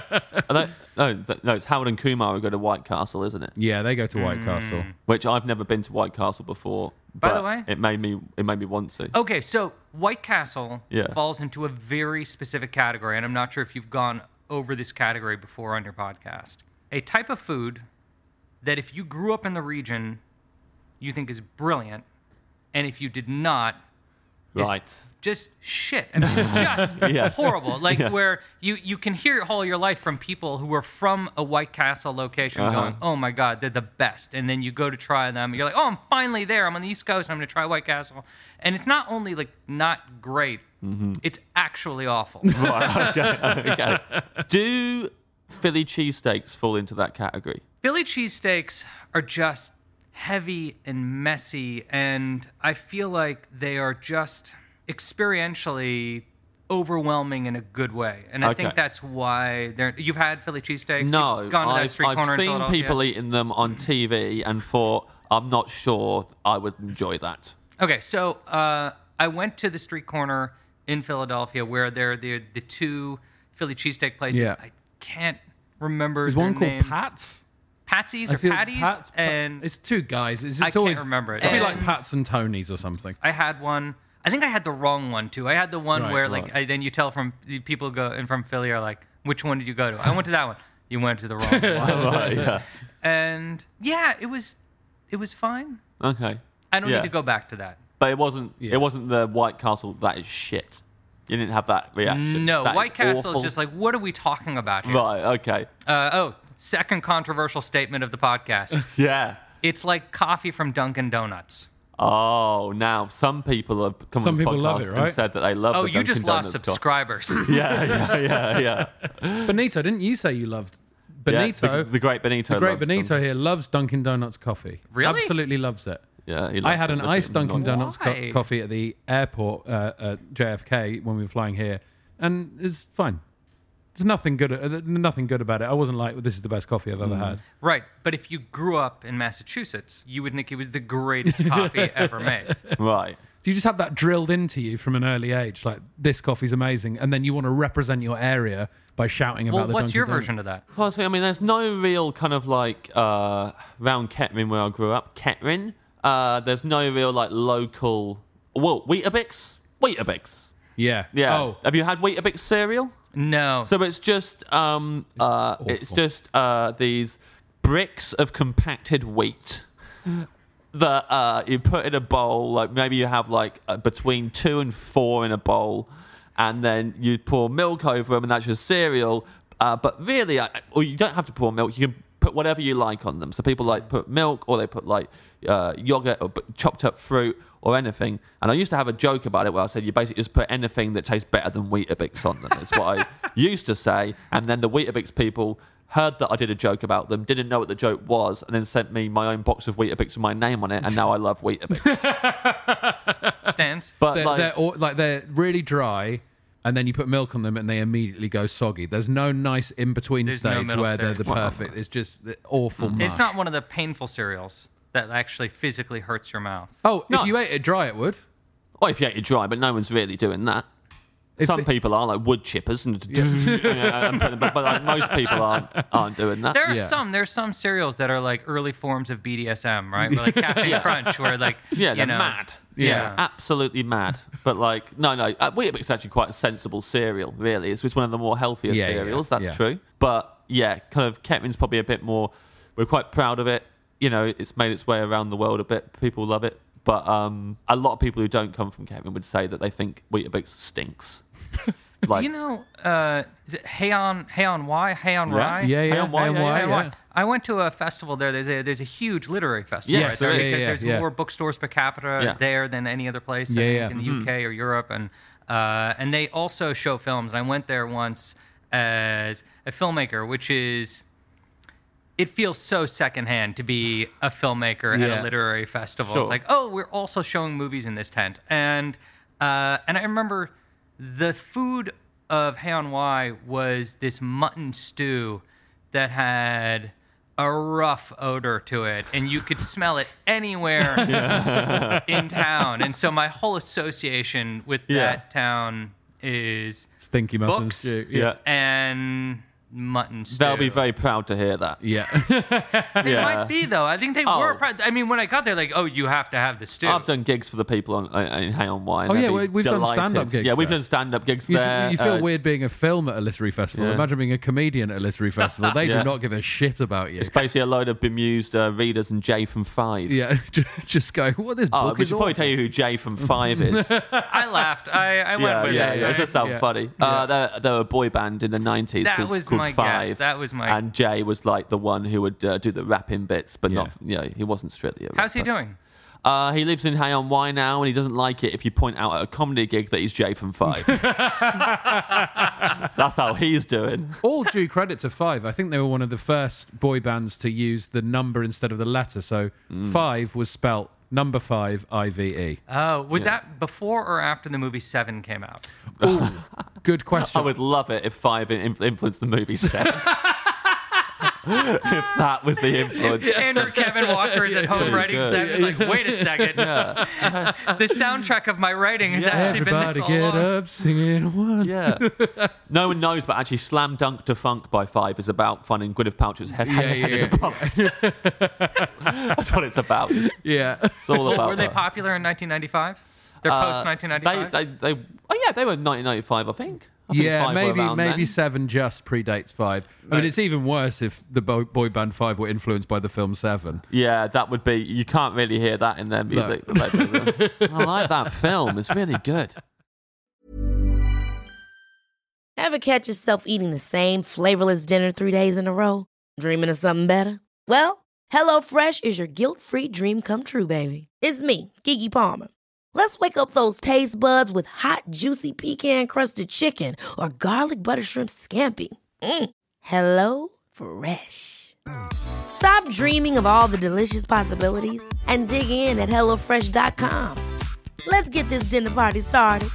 they- no, th- no, it's Howard and Kumar who go to White Castle, isn't it? Yeah, they go to White Castle. Which I've never been to White Castle before. By the but way- it made me it made me want to. Okay, so White Castle Yeah. falls into a very specific category, and I'm not sure if you've gone over this category before on your podcast. A type of food that if you grew up in the region, you think is brilliant, and if you did not, is Right. just shit. I mean, it's just Yes. horrible. Like Yeah. where you, you can hear all your life from people who were from a White Castle location Uh-huh. going, oh my God, they're the best. And then you go to try them. You're like, oh, I'm finally there. I'm on the East Coast. I'm going to try White Castle. And it's not only like not great, Mm-hmm. it's actually awful. Okay. Do Philly cheesesteaks fall into that category? Philly cheesesteaks are just heavy and messy, and I feel like they are just experientially overwhelming in a good way. And I think Okay. that's why they're. You've had Philly cheesesteaks? No, You've gone to that I've, street I've corner in seen Philadelphia? people eating them on T V and thought, I'm not sure I would enjoy that. Okay, so uh, I went to the street corner in Philadelphia where there are the, the two Philly cheesesteak places. Yeah. I can't remember There's their one called names. Pat's. Patsy's I or feel Patties, Pat's- and it's two guys. It's, it's I can't always, remember it. It'd be like And- Pat's and Tony's or something. I had one. I think I had the wrong one too. I had the one Right, where like right. I, then you tell from the people go and from Philly are like, which one did you go to? I went to that one. You went to the wrong one. Right, yeah. And yeah, it was it was fine. Okay. I don't Yeah. need to go back to that. But it wasn't Yeah. it wasn't the White Castle that is shit. You didn't have that reaction. No, That White Castle awful. is just like, what are we talking about here? Right, okay. Uh, oh, second controversial statement of the podcast. Yeah. It's like coffee from Dunkin' Donuts. Oh, now some people have come Some on this people podcast love it, right? and said that they love Oh, the you Dunkin' just lost Donuts coffee. subscribers. Yeah, yeah, yeah, yeah. Benito, didn't you say you loved Yeah, Benito? the, the great Benito. the great loves Benito them. here loves Dunkin' Donuts coffee. Really? Absolutely loves it. Yeah, he I loves had it. an Look iced at him, Dunkin' not- Donuts co- Why? coffee at the airport uh, at J F K when we were flying here, and it's fine. There's nothing good. Uh, nothing good about it. I wasn't like, this is the best coffee I've ever had. Right, but if you grew up in Massachusetts, you would think it was the greatest coffee ever made. Right. Do you just have that drilled into you from an early age? Like, this coffee's amazing, and then you want to represent your area by shouting Well, about the what's Dunkin' your Donuts. version of that? Firstly, I mean, there's no real kind of like uh, round Kettering where I grew up. Kettering, uh, there's no real like local. Well, Weetabix, Weetabix. Yeah. Yeah. Oh, Have you had Weetabix cereal? No. So it's just um, uh, it's awful. just uh, these bricks of compacted wheat that uh, you put in a bowl. Like maybe you have like uh, between two and four in a bowl, and then you pour milk over them, and that's your cereal. Uh, but really, uh, or you don't have to pour milk. You can put put whatever you like on them. So people like put milk, or they put like uh, yogurt or b- chopped up fruit or anything. And I used to have a joke about it where I said you basically just put anything that tastes better than Weetabix on them. It's what I used to say. And then the Weetabix people heard that I did a joke about them, didn't know what the joke was, and then sent me my own box of Weetabix with my name on it, and now I love Weetabix. Stands. But They're, like, they're all, like they're really dry, and then you put milk on them, and they immediately go soggy. There's no nice in between There's no stage middle where they're stage. the perfect. It's just the awful. mush. It's not one of the painful cereals that actually physically hurts your mouth. Oh, No. if you ate it dry, it would. well, if you ate it dry, but no one's really doing that. If Some it- people are, like wood chippers, and yeah, and put- but, but like, most people aren't aren't doing that. There are Yeah. some. There's some cereals that are like early forms of B D S M, right? Where, like Captain Crunch, where like Yeah, you they're know, mad. Yeah. absolutely mad. But like, no, no, uh, Weetabix is actually quite a sensible cereal. Really, it's just one of the more healthier Yeah, yeah, cereals. That's yeah. true. But yeah, kind of Ketman's probably a bit more. We're quite proud of it. You know, it's made its way around the world a bit. People love it. But um, a lot of people who don't come from Ketman would say that they think Weetabix stinks. Like, Do you know? Uh, is it Heian Heian Y Heian Yeah. Rye? Yeah, yeah, Hey, on why, hey, on yeah, why, yeah, Heian yeah. Y. I went to a festival there. There's a there's a huge literary festival Yes, right there there is. because Yeah, yeah, there's yeah. more bookstores per capita Yeah. there than any other place Yeah, I think, yeah. in the Mm-hmm. U K or Europe, and uh, and they also show films. And I went there once as a filmmaker, which is. It feels so secondhand to be a filmmaker at Yeah. a literary festival. Sure. It's like, oh, we're also showing movies in this tent, and uh, and I remember the food of Heian Y was this mutton stew that had a rough odor to it, and you could smell it anywhere in town. And so my whole association with Yeah. that town is Stinky muffins. Books. Yeah. yeah, and mutton stew. they'll be very proud to hear that. Yeah. They Yeah. might be though. I think they Oh. were. Proud. I mean, when I got there, like, oh, you have to have the stew. I've done gigs for the people on uh, in Hey on Wine. Oh, They'd yeah, be we- we've done delighted. stand-up gigs Yeah, we've there. done stand-up gigs You, there. you feel uh, weird being a film at a literary festival. Yeah. Imagine being a comedian at a literary festival. They Yeah. do not give a shit about you. It's basically a load of bemused uh, readers and Jay from Five. Yeah, ju- just go, what this Oh, book we is should probably awful. tell you who Jay from Five is. I laughed. I, I went yeah, with yeah, it. yeah. I- It does sound Yeah. funny. Yeah. Uh, they're, they're a boy band in the nineties. That called, was called my Five. guess. That was my- And Jay was like the one who would uh, do the rapping bits, but Yeah. not. You know, he wasn't strictly a rapper. How's he doing? Uh, he lives in Hay on Wye now, and he doesn't like it if you point out at a comedy gig that he's Jay from Five. That's how he's doing. All due credit to Five. I think they were one of the first boy bands to use the number instead of the letter. So Mm. Five was spelt number five, I V E. Oh, was that before or after the movie Seven came out? Good question. I would love it if Five in- influenced the movie Seven. If that was the influence. Andrew Kevin Walker is at home Yeah, writing good. Seven. He's like, wait a second. the soundtrack of my writing has actually been this Everybody all get along. up, singing one. Yeah. No one knows, but actually Slam Dunk to Funk by Five is about finding Gwyneth Paltrow's head, Yeah, head yeah, in the box. That's what it's about. It's Yeah. all about Were they that. popular in nineteen ninety-five? They're Uh, post nineteen ninety-five? They, they, they, oh yeah, they were nineteen ninety-five, I think. I think Yeah, Five were maybe around maybe then. Seven just predates Five. I mean, it's even worse if the boy, boy band Five were influenced by the film Seven. Yeah, that would be. You can't really hear that in their music. Like, I like that film. It's really good. Ever catch yourself eating the same flavorless dinner three days in a row? Dreaming of something better? Well, HelloFresh is your guilt-free dream come true, baby. It's me, Keke Palmer. Let's wake up those taste buds with hot, juicy pecan-crusted chicken or garlic butter shrimp scampi. Mm. Hello Fresh. Stop dreaming of all the delicious possibilities and dig in at hello fresh dot com. Let's get this dinner party started.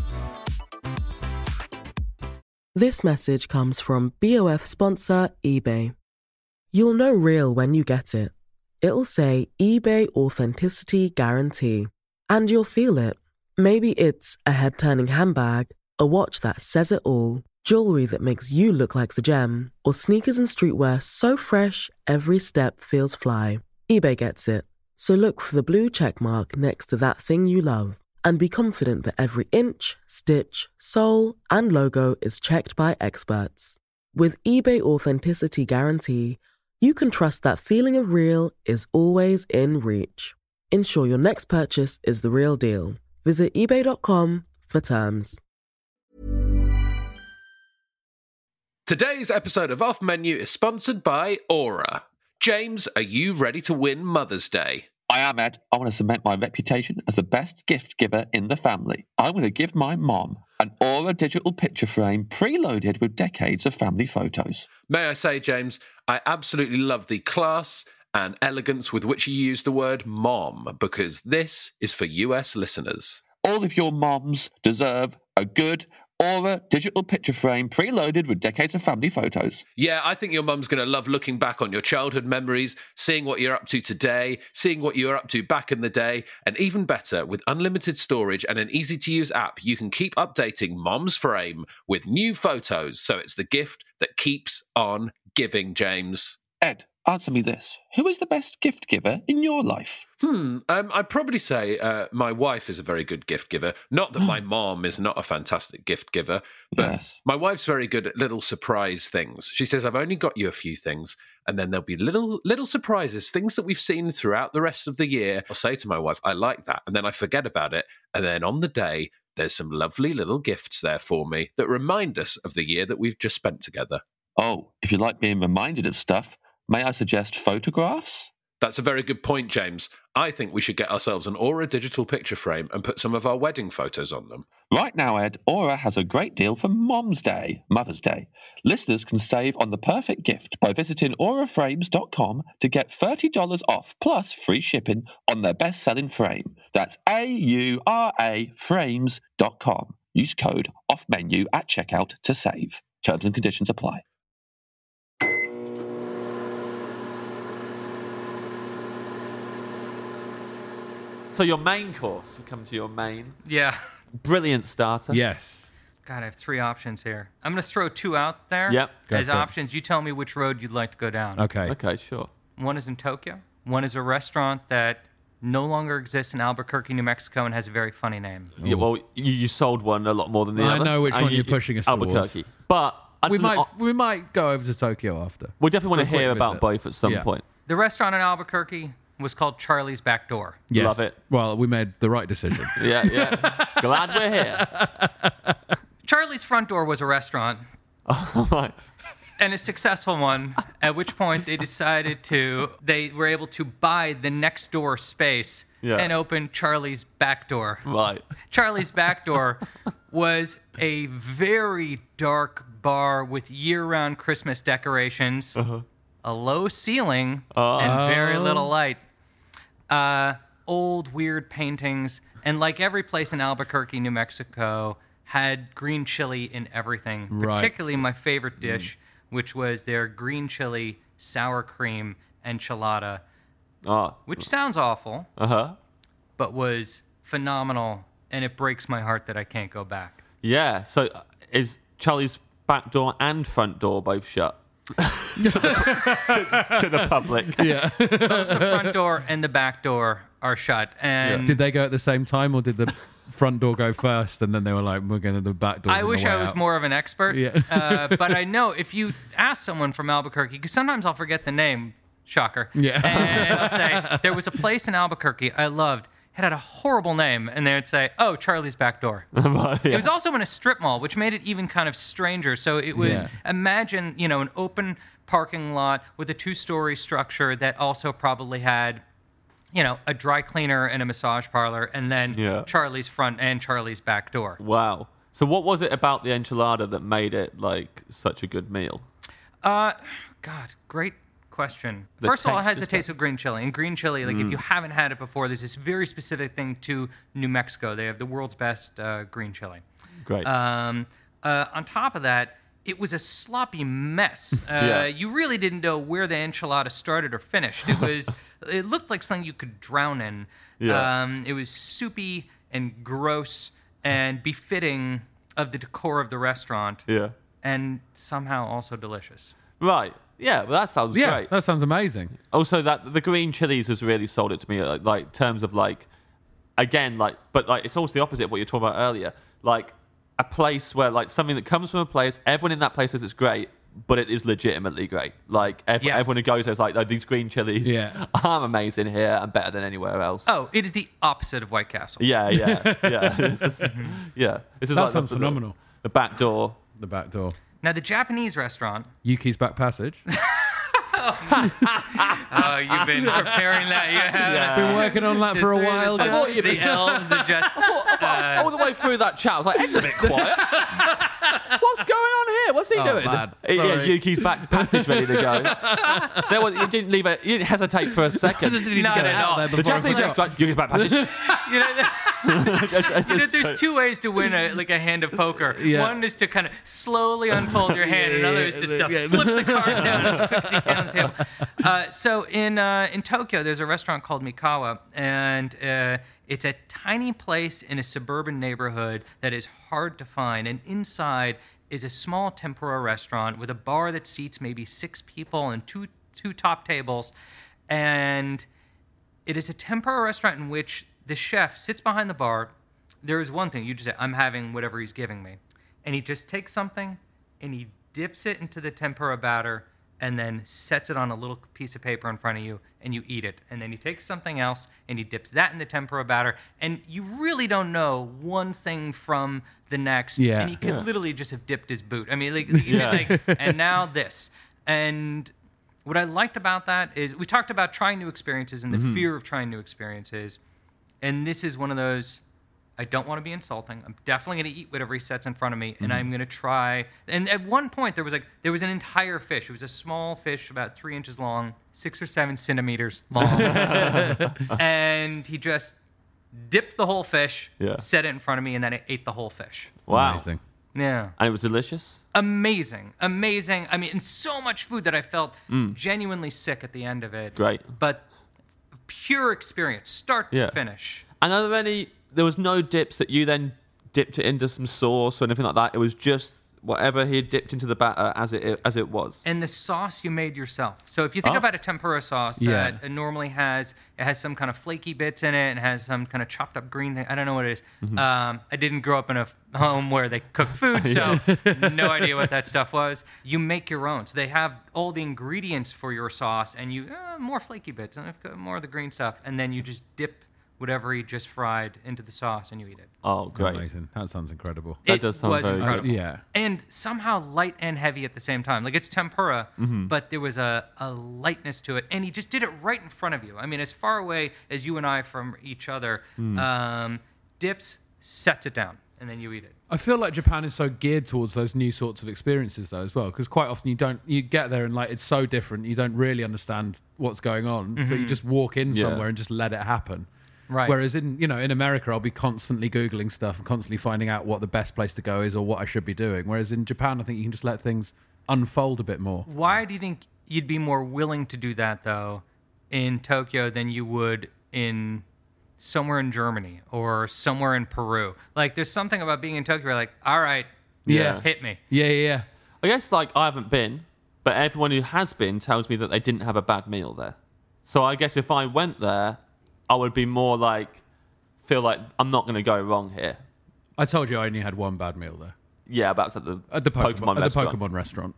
This message comes from B O F sponsor eBay. You'll know real when you get it. It'll say eBay Authenticity Guarantee. And you'll feel it. Maybe it's a head-turning handbag, a watch that says it all, jewelry that makes you look like the gem, or sneakers and streetwear so fresh every step feels fly. eBay gets it. So look for the blue check mark next to that thing you love. And be confident that every inch, stitch, sole, and logo is checked by experts. With eBay Authenticity Guarantee, you can trust that feeling of real is always in reach. Ensure your next purchase is the real deal. Visit ebay dot com for terms. Today's episode of Off Menu is sponsored by Aura. James, are you ready to win Mother's Day? I am, Ed. I want to cement my reputation as the best gift giver in the family. I'm going to give my mom an Aura digital picture frame preloaded with decades of family photos. May I say, James, I absolutely love the class and elegance with which you use the word mom, because this is for U S listeners. All of your moms deserve a good Aura digital picture frame preloaded with decades of family photos. Yeah, I think your mum's going to love looking back on your childhood memories, seeing what you're up to today, seeing what you were up to back in the day, and even better, with unlimited storage and an easy-to-use app, you can keep updating Mom's Frame with new photos, so it's the gift that keeps on giving, James. Ed, answer me this. Who is the best gift giver in your life? Hmm, um, I'd probably say uh, my wife is a very good gift giver. Not that my mom is not a fantastic gift giver, but Yes. my wife's very good at little surprise things. She says, I've only got you a few things, and then there'll be little little surprises, things that we've seen throughout the rest of the year. I'll say to my wife, I like that, and then I forget about it, and then on the day, there's some lovely little gifts there for me that remind us of the year that we've just spent together. Oh, if you like being reminded of stuff, may I suggest photographs? That's a very good point, James. I think we should get ourselves an Aura digital picture frame and put some of our wedding photos on them. Right now, Ed, Aura has a great deal for Mom's Day, Mother's Day. Listeners can save on the perfect gift by visiting aura frames dot com to get thirty dollars off plus free shipping on their best-selling frame. That's A U R A frames dot com. Use code OFFMENU at checkout to save. Terms and conditions apply. So your main course, we come to your main. Yeah. Brilliant starter. Yes. God, I have three options here. I'm going to throw two out there Yep. Go as for it. options. You tell me which road you'd like to go down. Okay. Okay, sure. One is in Tokyo. One is a restaurant that no longer exists in Albuquerque, New Mexico, and has a very funny name. Yeah, well, you, you sold one a lot more than the I other. know which and one you're pushing us Albuquerque. But I We just- might I- we might go over to Tokyo after. we definitely want for to a quick hear about visit. both at some Yeah. point. The restaurant in Albuquerque was called Charlie's Back Door. Yes. Love it. Well, we made the right decision. Yeah, yeah. Glad we're here. Charlie's Front Door was a restaurant, Oh, right. and a successful one, at which point they decided to, they were able to buy the next door space Yeah. and open Charlie's Back Door. Right. Charlie's Back Door was a very dark bar with year-round Christmas decorations, a low ceiling, and very little light. Uh, old, weird paintings, and like every place in Albuquerque, New Mexico, had green chili in everything. Right. Particularly my favorite dish, which was their green chili sour cream enchilada, Oh, which sounds awful, uh-huh. but was phenomenal, and it breaks my heart that I can't go back. Yeah. So uh, is Charlie's back door and front door both shut? to, the, to, to the public. Yeah. The front door and the back door are shut, and Did they go at the same time, or did the front door go first, and then they were like, "We're going to the back door"? I wish I was more of an expert. Yeah. uh, but I know if you ask someone from Albuquerque, because sometimes I'll forget the name, shocker. Yeah. And I'll say, there was a place in Albuquerque I loved. It had a horrible name, and they would say, "Oh, Charlie's Back Door." It was also in a strip mall, which made it even kind of stranger. So it was, Yeah. imagine, you know, an open parking lot with a two-story structure that also probably had, you know, a dry cleaner and a massage parlor, and then Yeah. Charlie's front and Charlie's back door. Wow. So what was it about the enchilada that made it like such a good meal? Uh, God, great question. The First of all, it has taste the is taste of green chili. And green chili, like if you haven't had it before, there's this very specific thing to New Mexico. They have the world's best uh, green chili. Great. Um, uh, on top of that, it was a sloppy mess. Uh, Yeah. You really didn't know where the enchilada started or finished. It was, it looked like something you could drown in. Yeah. Um, it was soupy and gross and befitting of the decor of the restaurant, yeah. and somehow also delicious. Right. Yeah. Well, that sounds Yeah, great. that sounds amazing. Also, that the green chilies has really sold it to me. Like, like terms of like, again, like, but like it's also the opposite of what you were talking about earlier. Like a place where like something that comes from a place, everyone in that place says it's great, but it is legitimately great. Like ev- Yes. everyone who goes there is like, oh, these green chilies, Yeah. I'm amazing here. I'm better than anywhere else. Oh, it is the opposite of White Castle. Yeah, yeah, yeah. This is, yeah. This is That like sounds the, phenomenal. The back door. The back door. Now, the Japanese restaurant. Yuki's Back Passage. Oh, you've been preparing that. You have Yeah. Been working on that for a while. I thought The, you'd the been- elves are just. uh, All the way through that chat, I was like, Ed's a bit quiet. What's going on here? What's he Oh, doing? man. Yeah, Sorry. Yuki's back passage ready to go. there was, you didn't leave it. You didn't hesitate for a second. Just need to No, get no, it no. out there The before I Japanese forgot. restaurant, Yuki's back passage. you know, You know, there's two ways to win a like a hand of poker. Yeah. One is to kind of slowly unfold your hand, Yeah, another yeah, is just yeah. to Yeah. flip the cards down as quick as you can on the table. Uh, so in uh, in Tokyo, there's a restaurant called Mikawa, and uh, it's a tiny place in a suburban neighborhood that is hard to find. And inside is a small tempura restaurant with a bar that seats maybe six people and two two top tables, and it is a tempura restaurant in which the chef sits behind the bar. There is one thing. You just say, I'm having whatever he's giving me. And he just takes something and he dips it into the tempura batter and then sets it on a little piece of paper in front of you and you eat it. And then he takes something else and he dips that in the tempura batter. And you really don't know one thing from the next. Yeah. And he could literally just have dipped his boot. I mean, like, he's just like, and now this. And what I liked about that is we talked about trying new experiences and the fear of trying new experiences. And this is one of those, I don't want to be insulting. I'm definitely going to eat whatever he sets in front of me, and I'm going to try. And at one point, there was like there was an entire fish. It was a small fish, about three inches long, six or seven centimeters long, and he just dipped the whole fish, Yeah. set it in front of me, and then I ate the whole fish. Wow. Amazing. Yeah. And it was delicious. Amazing, amazing. I mean, and so much food that I felt genuinely sick at the end of it. Great. But pure experience, start Yeah. to finish. And are there any, there was no dips that you then dipped it into some sauce or anything like that? It was just whatever he had dipped into the batter as it as it was. And the sauce you made yourself. So if you think Oh. about a tempura sauce Yeah. that it normally has, it has some kind of flaky bits in it and has some kind of chopped up green thing. I don't know what it is. Mm-hmm. Um, I didn't grow up in a f- home where they cook food, so no idea what that stuff was. You make your own. So they have all the ingredients for your sauce, and you uh, more flaky bits and more of the green stuff, and then you just dip whatever he just fried into the sauce and you eat it. Oh, great. Amazing. That sounds incredible. That it does sound was very good. incredible. Uh, yeah. And somehow light and heavy at the same time. Like it's tempura, Mm-hmm. but there was a, a lightness to it. And he just did it right in front of you. I mean, as far away as you and I from each other, Mm. um, dips, sets it down, and then you eat it. I feel like Japan is so geared towards those new sorts of experiences, though, as well. Because quite often you don't, you get there and like it's so different, you don't really understand what's going on. So you just walk in Yeah. somewhere and just let it happen. Right. Whereas in you know in America, I'll be constantly googling stuff and constantly finding out what the best place to go is or what I should be doing. Whereas in Japan, I think you can just let things unfold a bit more. Why do you think you'd be more willing to do that, though, in Tokyo than you would in somewhere in Germany or somewhere in Peru? Like, there's something about being in Tokyo where, like, all right, Yeah. hit me. Yeah, yeah, yeah. I guess like I haven't been, but everyone who has been tells me that they didn't have a bad meal there. So I guess if I went there, I would be more like, feel like I'm not going to go wrong here. I told you I only had one bad meal there Yeah, that's at the, at the Pokemon, Pokemon at the restaurant. Pokemon restaurant.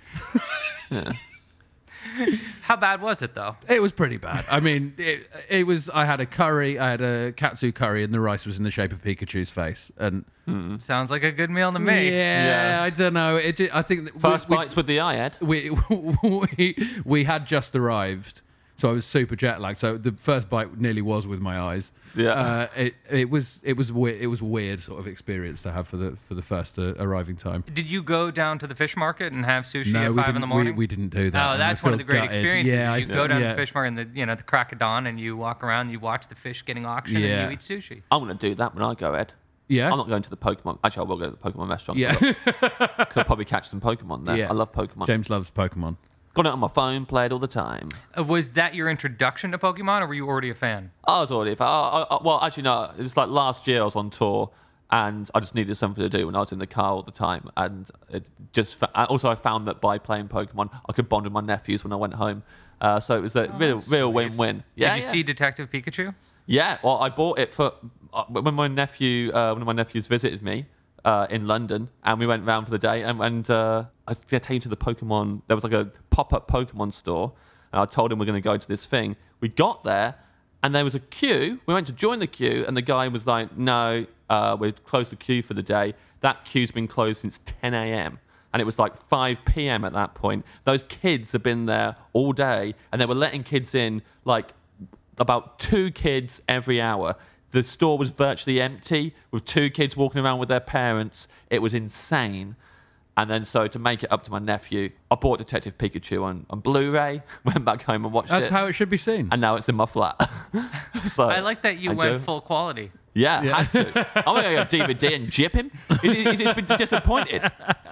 How bad was it, though? It was pretty bad. I mean, it, it was. I had a curry. I had a katsu curry, and the rice was in the shape of Pikachu's face. And Sounds like a good meal to me. yeah, Yeah. I don't know. It. ju- I think that First we, bites with the eye, Ed. we, we we had just arrived, so I was super jet lagged. So the first bite nearly was with my eyes. Yeah. Uh, it it was it was weird. It was a weird sort of experience to have for the for the first uh, arriving time. Did you go down to the fish market and have sushi No, at we five in didn't- the morning? We, we didn't do that. Oh, and I that's one of feel the great gutted. experiences. Yeah, is I you go down yeah. to the fish market and the you know the crack of dawn, and you walk around, and you watch the fish getting auctioned, Yeah. and you eat sushi. I'm going to do that when I go, Ed. Yeah. I'm not going to the Pokemon. Actually, I will go to the Pokemon restaurant. Yeah. Because I'll probably catch some Pokemon there. Yeah. I love Pokemon. James loves Pokemon. Got it on my phone, play it all the time. Uh, was that your introduction to Pokemon, or were you already a fan? I was already. I, I, I, well, actually, no. It was like last year I was on tour, and I just needed something to do when I was in the car all the time. And it just fa- and also I found that by playing Pokemon, I could bond with my nephews when I went home. Uh, so it was a real, that's real sweet. win-win. Yeah, Did you yeah. see Detective Pikachu? Yeah, well, I bought it for uh, when my nephew, uh, one of my nephews visited me uh, in London, and we went round for the day. And, and uh, I got taken to the Pokemon. There was like a pop-up Pokemon store, and I told him we're going to go to this thing. We got there, and there was a queue. We went to join the queue, and the guy was like, "No, uh, we've closed the queue for the day. That queue's been closed since ten a.m." and it was like five p.m. at that point. Those kids have been there all day, and they were letting kids in, like about two kids every hour. The store was virtually empty with two kids walking around with their parents. It was insane. And then so to make it up to my nephew, I bought Detective Pikachu on, on Blu-ray, went back home and watched That's it. how it should be seen. And now it's in my flat. So, I like that you and went Joe- full quality. Yeah, yeah. Had to. I'm going to go D V D and jip him. He, he, he's been disappointed.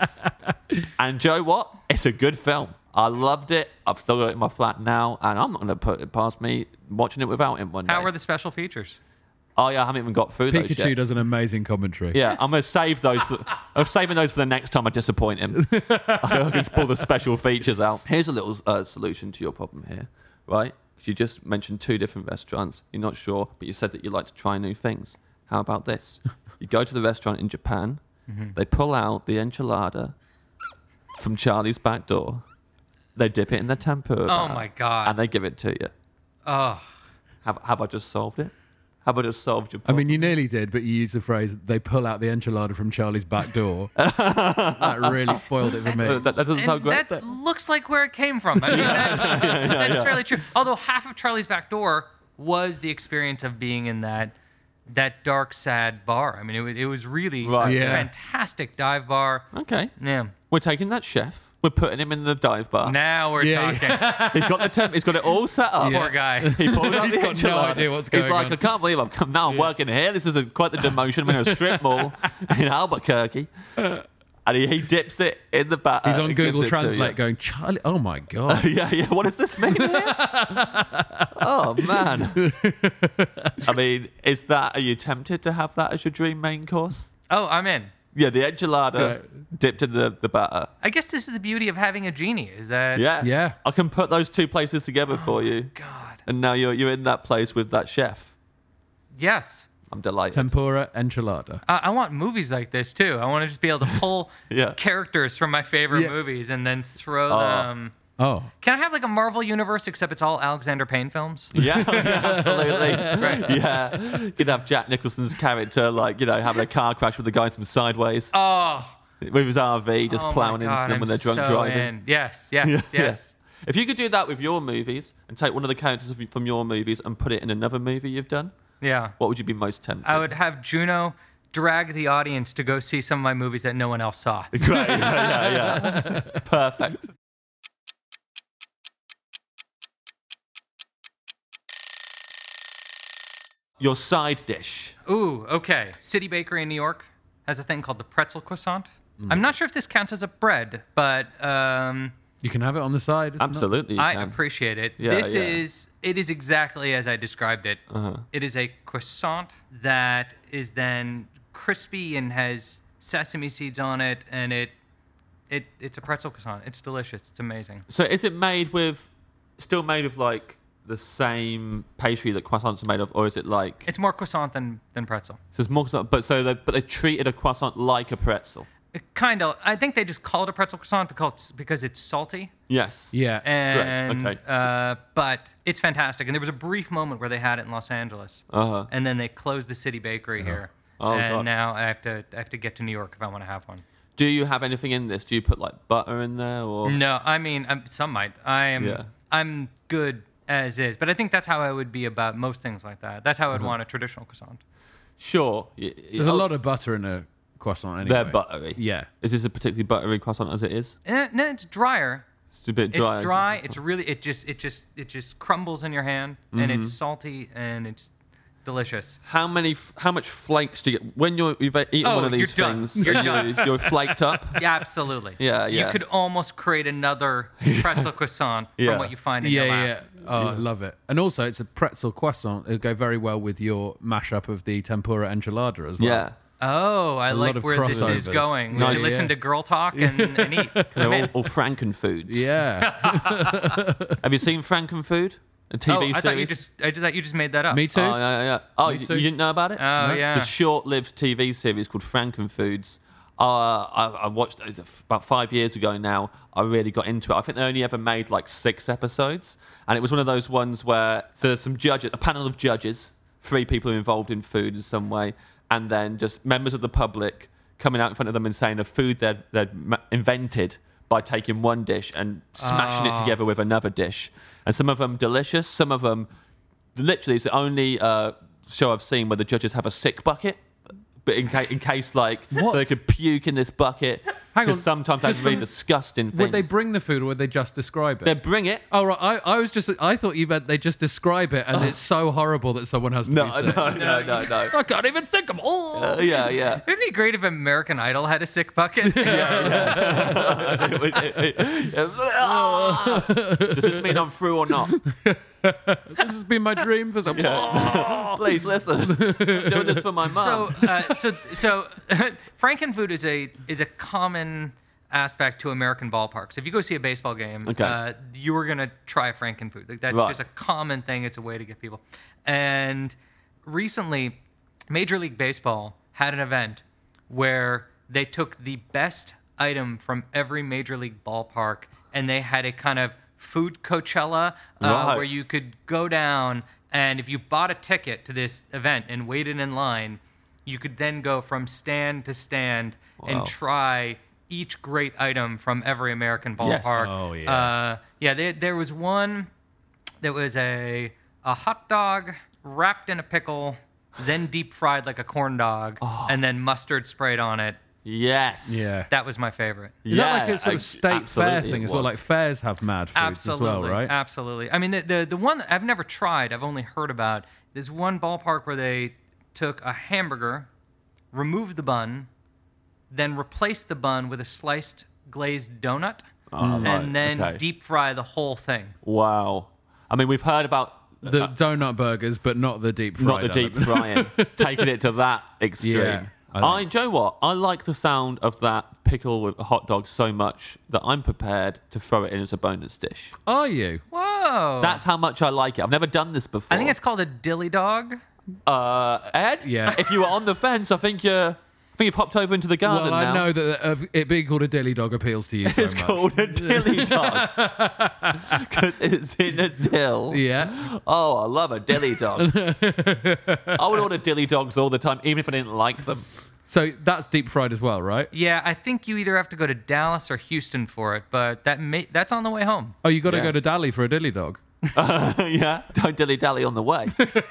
And Joe, what? It's a good film. I loved it. I've still got it in my flat now, and I'm not going to put it past me watching it without him one day. How were the special features? Oh yeah, I haven't even got through those Pikachu yet. does an amazing commentary. Yeah, I'm going to save those. For, I'm saving those for the next time I disappoint him. I'll just pull the special features out. Here's a little uh, solution to your problem here, right? You just mentioned two different restaurants. You're not sure, but you said that you like to try new things. How about this? You go to the restaurant in Japan. Mm-hmm. They pull out the enchilada from Charlie's back door. They dip it in the tempura. Oh, my God. And they give it to you. Oh, Have, have I just solved it? Have I just solved your I problem? mean, you nearly did, but you used the phrase, they pull out the enchilada from Charlie's back door. That really spoiled it for me. that, that doesn't sound and great. that looks like where it came from. I mean, that's, that's fairly true. Although half of Charlie's Back Door was the experience of being in that that dark, sad bar. I mean, it, wa- it was really Right. a Yeah. fantastic dive bar. Okay. Yeah. We're taking that chef. We're putting him in the dive bar. Now we're Yeah, talking. He's got the temp. He's got it all set up. Poor guy. He pulls out He's the got no enchilada. idea what's He's going like, on. I can't believe I'm come now. I'm working here. This is a, quite the demotion. I'm in a strip mall in Albuquerque, and he, he dips it in the batter. He's on and gives Google it to Translate you. going, Charlie, oh my God. yeah, yeah. What does this mean here? Oh man. I mean, is that? Are you tempted to have that as your dream main course? Oh, I'm in. Yeah, the enchilada Right. dipped in the, the batter. I guess this is the beauty of having a genie, is that... Yeah, Yeah. I can put those two places together for you. God. And now you're you're in that place with that chef. Yes. I'm delighted. Tempura enchilada. I, I want movies like this, too. I want to just be able to pull Yeah. characters from my favorite Yeah. movies and then throw Oh. them... Oh. Can I have like a Marvel universe except it's all Alexander Payne films? Yeah, yeah, absolutely. Yeah, you'd have Jack Nicholson's character like you know having a car crash with the guys from Sideways Oh, with his R V just oh plowing my God, into them I'm when they're drunk so driving. in. Yes, yes, Yeah, yes. yeah. If you could do that with your movies and take one of the characters of- from your movies and put it in another movie you've done, Yeah. what would you be most tempted? I would have Juno drag the audience to go see some of my movies that no one else saw. Great, yeah, yeah, yeah. Perfect. Your side dish. Ooh, okay. City Bakery in New York has a thing called the pretzel croissant. I'm not sure if this counts as a bread, but um, You can have it on the side. it's not- Absolutely. you I can. appreciate it. Yeah, this yeah. is it is exactly as I described it. Uh-huh. It is a croissant that is then crispy and has sesame seeds on it, and it it it's a pretzel croissant. It's delicious. It's amazing. So is it made with, still made of like the same pastry that croissants are made of, or is it like? It's more croissant than than pretzel. So it's more croissant, but so they but they treated a croissant like a pretzel. Kind of. I think they just call it a pretzel croissant because because it's salty. Yes. Yeah. And okay. uh, but it's fantastic. And there was a brief moment where they had it in Los Angeles, Uh-huh. and then they closed the City Bakery here. Oh, and God. now I have to I have to get to New York if I want to have one. Do you have anything in this? Do you put like butter in there or? No, I mean um, some might. I am Yeah. I'm good as is, but I think that's how I would be about most things like that. That's how I'd Uh-huh. want a traditional croissant. Sure. Y- y- There's a oh, lot of butter in a croissant anyway. They're buttery. Yeah. Is this a particularly buttery croissant as it is? Eh, no, it's drier. It's a bit dry. It's dry. It's really it just it just it just crumbles in your hand, and it's salty and it's delicious. How many? f- How much flakes do you get when you're you've eaten Oh, one of these you're done. things? You're and done. You're, you're flaked up. Yeah, absolutely. Yeah, yeah. You could almost create another pretzel croissant Yeah. from what you find in Yeah, your yeah, lap. yeah. Oh, I love it. And also, it's a pretzel croissant. It'll go very well with your mashup of the tempura enchilada as well. Yeah. Oh, I A like lot of where this is crossovers. going. We Nice. can listen Yeah. to girl talk and, and eat. They're I'm all, in. all Frankenfoods. Yeah. Have you seen Frankenfood? A T V Oh, series. I thought you just I just thought you just made that up. Me too. Oh yeah, yeah. Oh, Me you, too. you didn't know about it? Oh, yeah. The short-lived T V series called Frankenfoods. Uh, I, I watched it about five years ago now. I really got into it. I think they only ever made like six episodes, and it was one of those ones where so there's some judges, a panel of judges, three people involved in food in some way, and then just members of the public coming out in front of them and saying a food they'd, they'd m- invented by taking one dish and smashing Oh. it together with another dish. And some of them delicious, some of them, literally, it's the only uh, show I've seen where the judges have a sick bucket, but in, ca- in case, like, What? so they could puke in this bucket. Hang on, Because sometimes that's just really from- disgusting things. Would they bring the food or would they just describe it? They bring it. Oh, right. I, I was just, I thought you meant they just describe it and it's so horrible that someone has to No, be no, sick. no, no, no. I can't even think of all. Uh, yeah, yeah. It'd be great if American Idol had a sick bucket. Does this mean I'm through or not? This has been my dream for some. Please listen. I'm doing this for my mum. So, uh, so, so, Frankenfood is a is a common aspect to American ballparks. If you go see a baseball game, Okay. uh, you are gonna try Frankenfood. Like, that's Right. just a common thing. It's a way to get people. And recently, Major League Baseball had an event where they took the best item from every Major League ballpark and they had a kind of food Coachella uh, Right. where you could go down and if you bought a ticket to this event and waited in line, you could then go from stand to stand Wow. and try each great item from every American Yes. ballpark. Oh, yeah. Uh, yeah, there, there was one that was a a hot dog wrapped in a pickle, then deep fried like a corn dog, Oh. and then mustard sprayed on it. yes. Yeah. That was my favorite. Is that like a sort of ex- state fair absolutely thing it as well? was. Like fairs have mad foods Absolutely, as well, right? absolutely. I mean, the, the the one that I've never tried, I've only heard about. There's one ballpark where they took a hamburger, removed the bun, then replaced the bun with a sliced glazed donut, Oh, right, and then okay. deep fry the whole thing. Wow. I mean, we've heard about The donut burgers, but not the deep fried. not the deep element. frying, taking it to that extreme. Yeah, I I, think- do you know what? I like the sound of that pickle with a hot dog so much that I'm prepared to throw it in as a bonus dish. Are you? Whoa! That's how much I like it. I've never done this before. I think it's called a dilly dog. uh, Ed. Yeah. If you were on the fence, I think you're. I think you've hopped over into the garden Well, I now. know that uh, it being called a dilly dog appeals to you so It's much. called a dilly dog because it's in a dill. Yeah. Oh, I love a dilly dog. I would order dilly dogs all the time, even if I didn't like them. So that's deep fried as well, right? Yeah, I think you either have to go to Dallas or Houston for it, but that may, that's on the way home. Oh, you got to Yeah. go to Dally for a dilly dog. Yeah, don't dilly dally on the way.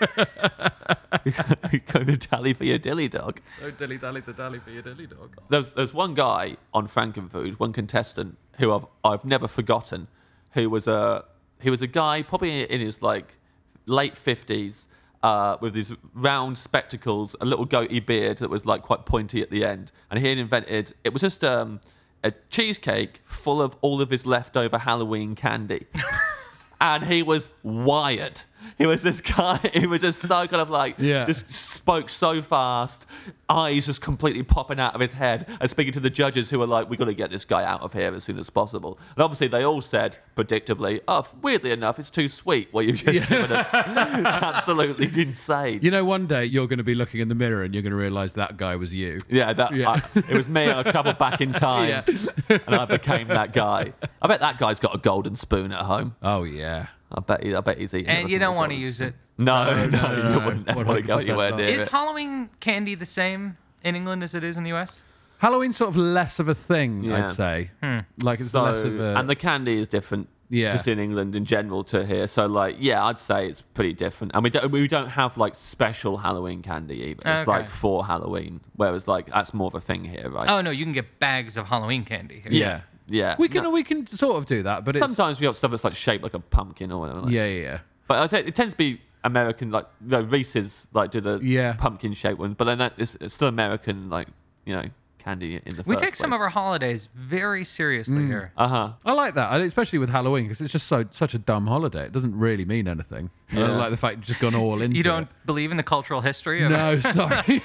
Go to Dally for your dilly dog. Oh, dilly dally to Dally for your dilly dog. There's there's one guy on Frankenfood, one contestant who I've I've never forgotten, who was a he was a guy probably in his like late fifties, uh, with these round spectacles, a little goatee beard that was like quite pointy at the end, and he had invented it was just um, a cheesecake full of all of his leftover Halloween candy. And he was wired. He was this guy, he was just so kind of like, Yeah. just spoke so fast, eyes just completely popping out of his head, and speaking to the judges who were like, we got to get this guy out of here as soon as possible. And obviously they all said, predictably, oh, weirdly enough, it's too sweet what you've just given us. It's absolutely insane. You know, one day you're going to be looking in the mirror and you're going to realise that guy was you. Yeah, that Yeah. I, it was me. I travelled back in time, Yeah. and I became that guy. I bet that guy's got a golden spoon at home. Oh, yeah. I bet. He, I bet he's eating. And you everything don't with want to golden use it. No, no, no, no, you no. wouldn't ever want to go one hundred percent anywhere not. near Is it. Halloween candy the same in England as it is in the U S? Halloween's sort of less of a thing, Yeah. I'd say. Like it's So, less of a. and the candy is different. Yeah. Just in England in general to here. So like, yeah, I'd say it's pretty different. And we don't we don't have like special Halloween candy either. It's Okay. like for Halloween, whereas like that's more of a thing here, right? Oh no, you can get bags of Halloween candy here. yeah. Yeah. We can No. we can sort of do that, but it's. Sometimes we got stuff that's like shaped like a pumpkin or whatever. Like. Yeah, yeah, yeah. But I think it tends to be American, like you know, Reese's, like do the Yeah. pumpkin shaped one. But then that is it's still American, like you know, candy in the. We first take some place. of our holidays very seriously here. Uh huh. I like that, especially with Halloween, because it's just so such a dumb holiday. It doesn't really mean anything. I don't Yeah. like the fact you've just gone all into You don't it. believe in the cultural history of No, sorry.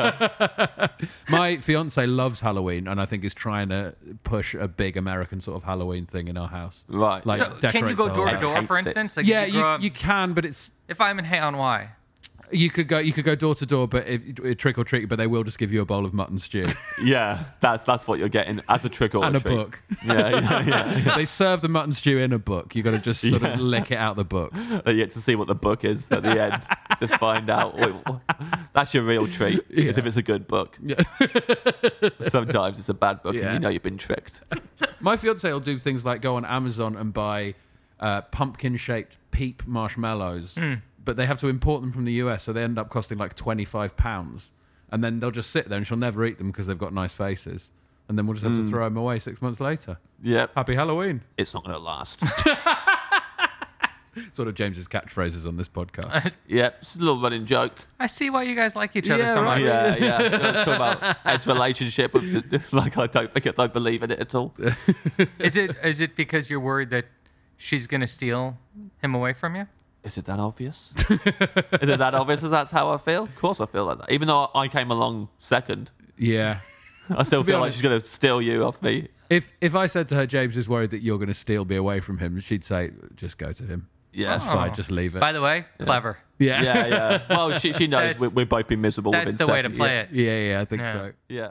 My fiance loves Halloween, and I think is trying to push a big American sort of Halloween thing in our house. Right. Like, So can you decorates go the door whole to door, Hates for it. instance? Like Yeah, if you, you, grow up- you can, but it's if I'm in Hay-on-Wye, you could go you could go door to door, but if, it, trick or treat, but they will just give you a bowl of mutton stew Yeah, that's that's what you're getting as a trick or and a treat. book. Yeah, yeah, yeah. They serve the mutton stew in a book. You got to just sort of lick it out the book. You get to see what the book is at the end. to find out. What, that's your real treat, Yeah. is if it's a good book. Yeah. Sometimes it's a bad book Yeah. and you know you've been tricked. My fiance will do things like go on Amazon and buy uh, pumpkin-shaped Peep marshmallows, Mm. but they have to import them from the U S, so they end up costing like twenty-five pounds. And then they'll just sit there and she'll never eat them because they've got nice faces. And then we'll just have to throw them away six months later. Yep. Happy Halloween. It's not going to last. Sort of James's catchphrases on this podcast. Yep. It's a little running joke. I see why you guys like each other Yeah, so right. much. Yeah, yeah. Talk about Ed's relationship with the, like I don't think I don't believe in it at all. Is it is it because you're worried that she's going to steal him away from you? Is it that obvious? Is it that obvious as that's how I feel? Of course I feel like that. Even though I came along second, Yeah. I still be feel like honest- she's going to steal you off me. If if I said to her, James is worried that you're going to steal me away from him, she'd say, just go to him. Yeah. That's fine, just leave it. By the way, clever. yeah. Yeah, yeah. Well, she, she knows That's- we, we've both been miserable That's within the way to seconds. play it. Yeah, yeah, I think Yeah. so. Yeah.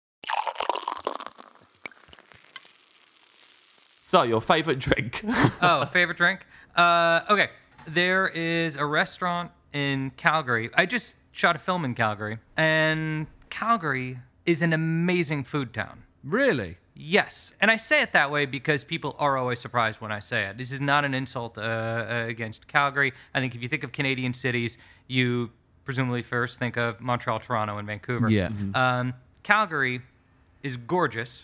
So, your favourite drink? Oh, favorite drink? Uh, okay. There is a restaurant in Calgary. I just shot a film in Calgary, and Calgary is an amazing food town. Really? Yes. And I say it that way because people are always surprised when I say it. This is not an insult uh, uh, against Calgary. I think if you think of Canadian cities, you presumably first think of Montreal, Toronto, and Vancouver. Yeah. Um, Calgary is gorgeous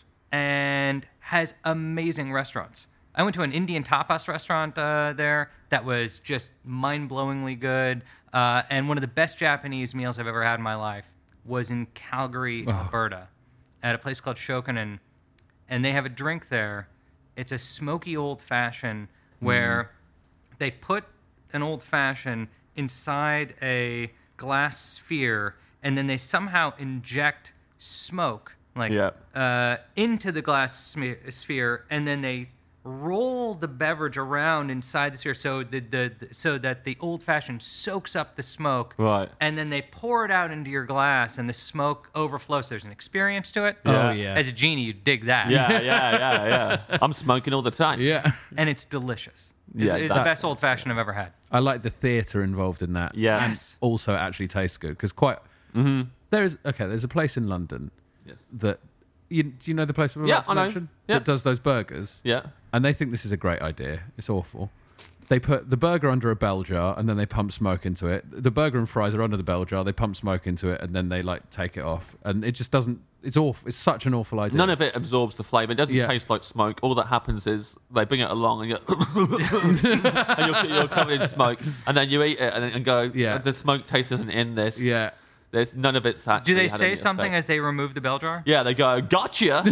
and has amazing restaurants. I went to an Indian tapas restaurant uh, there that was just mind-blowingly good. Uh, and one of the best Japanese meals I've ever had in my life was in Calgary, Alberta, at a place called Shokunin. And they have a drink there. It's a smoky old-fashioned where they put an old-fashioned inside a glass sphere, and then they somehow inject smoke like Yeah. uh, into the glass sme- sphere, and then they roll the beverage around inside the sphere so the, the, the so that the old fashioned soaks up the smoke, Right. and then they pour it out into your glass, and the smoke overflows. There's an experience to it. Oh, yeah. As a genie, you dig that. Yeah, yeah, yeah, yeah. I'm smoking all the time. Yeah. And it's delicious. It's, Yeah, it's the that's- best old fashioned I've ever had. I like the theatre involved in that. Yeah. Yes. Also, it actually tastes good because quite. Mm-hmm. There is okay. There's a place in London Yes. that you do you know the place I'm Yeah, about to I know. mention Yeah. that does those burgers. Yeah. And they think this is a great idea. It's awful. They put the burger under a bell jar and then they pump smoke into it. The burger and fries are under the bell jar. They pump smoke into it and then they like take it off. And it just doesn't. It's awful. It's such an awful idea. None of it absorbs the flavour. It doesn't Yeah. taste like smoke. All that happens is they bring it along and, you and you're, you're covered in smoke. And then you eat it and, and go, Yeah. the smoke taste isn't in this. Yeah. There's none of it's actually Do they had say any something effect. as they remove the bell jar? Yeah, they go, gotcha.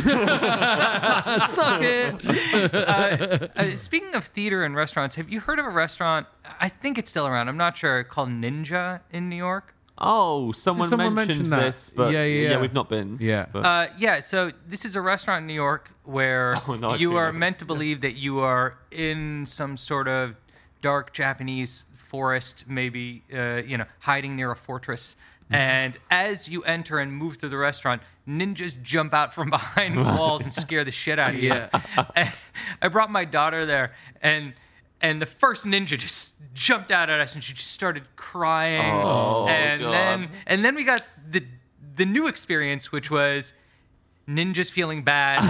Suck it. Uh, speaking of theater and restaurants, have you heard of a restaurant? I think it's still around. I'm not sure. Called Ninja in New York. Oh, someone, someone mentioned mention that? this, but Yeah, yeah, yeah. we've not been. Yeah. But, Uh, yeah. So this is a restaurant in New York where Oh, no, I've you seen are it. meant to believe that you are in some sort of dark Japanese forest, maybe uh, you know, hiding near a fortress. And as you enter and move through the restaurant, ninjas jump out from behind walls and scare the shit out of you. Yeah. And I brought my daughter there, and and the first ninja just jumped out at us, and she just started crying. Oh, and God. then and then we got the the new experience, which was ninjas feeling bad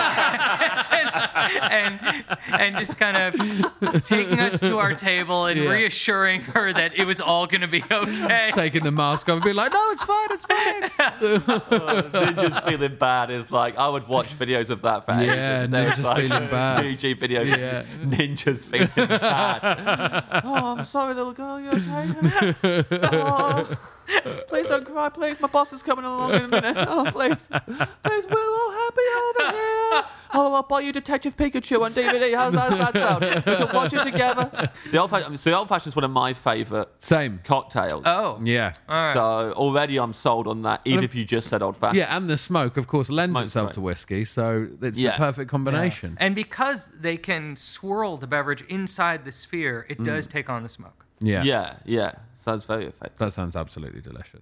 and, and and just kind of taking us to our table and Yeah. reassuring her that it was all going to be okay. Taking the mask off and being like, no, it's fine, it's fine. Ninjas feeling bad is like, I would watch videos of that for ages. Yeah, They're ninjas like feeling bad. YouTube videos. Yeah. Ninjas feeling bad. Oh, I'm sorry, little girl. You okay? Oh, please don't cry. Please, my boss is coming along in a minute. Oh, please. Please, we're all happy over here. Oh, I'll buy you Detective Pikachu on D V D. How's that, how's that sound? We can watch it together. The old fashioned, so the old fashioned is one of my favourite Same. cocktails. Oh, Yeah. all right. So already I'm sold on that, even if you just said old fashioned. Yeah, and the smoke, of course, lends Smoke's itself great. to whiskey, so it's Yeah. the perfect combination. And because they can swirl the beverage inside the sphere, it does take on the smoke. Yeah. Yeah, yeah. Sounds very effective. That sounds absolutely delicious.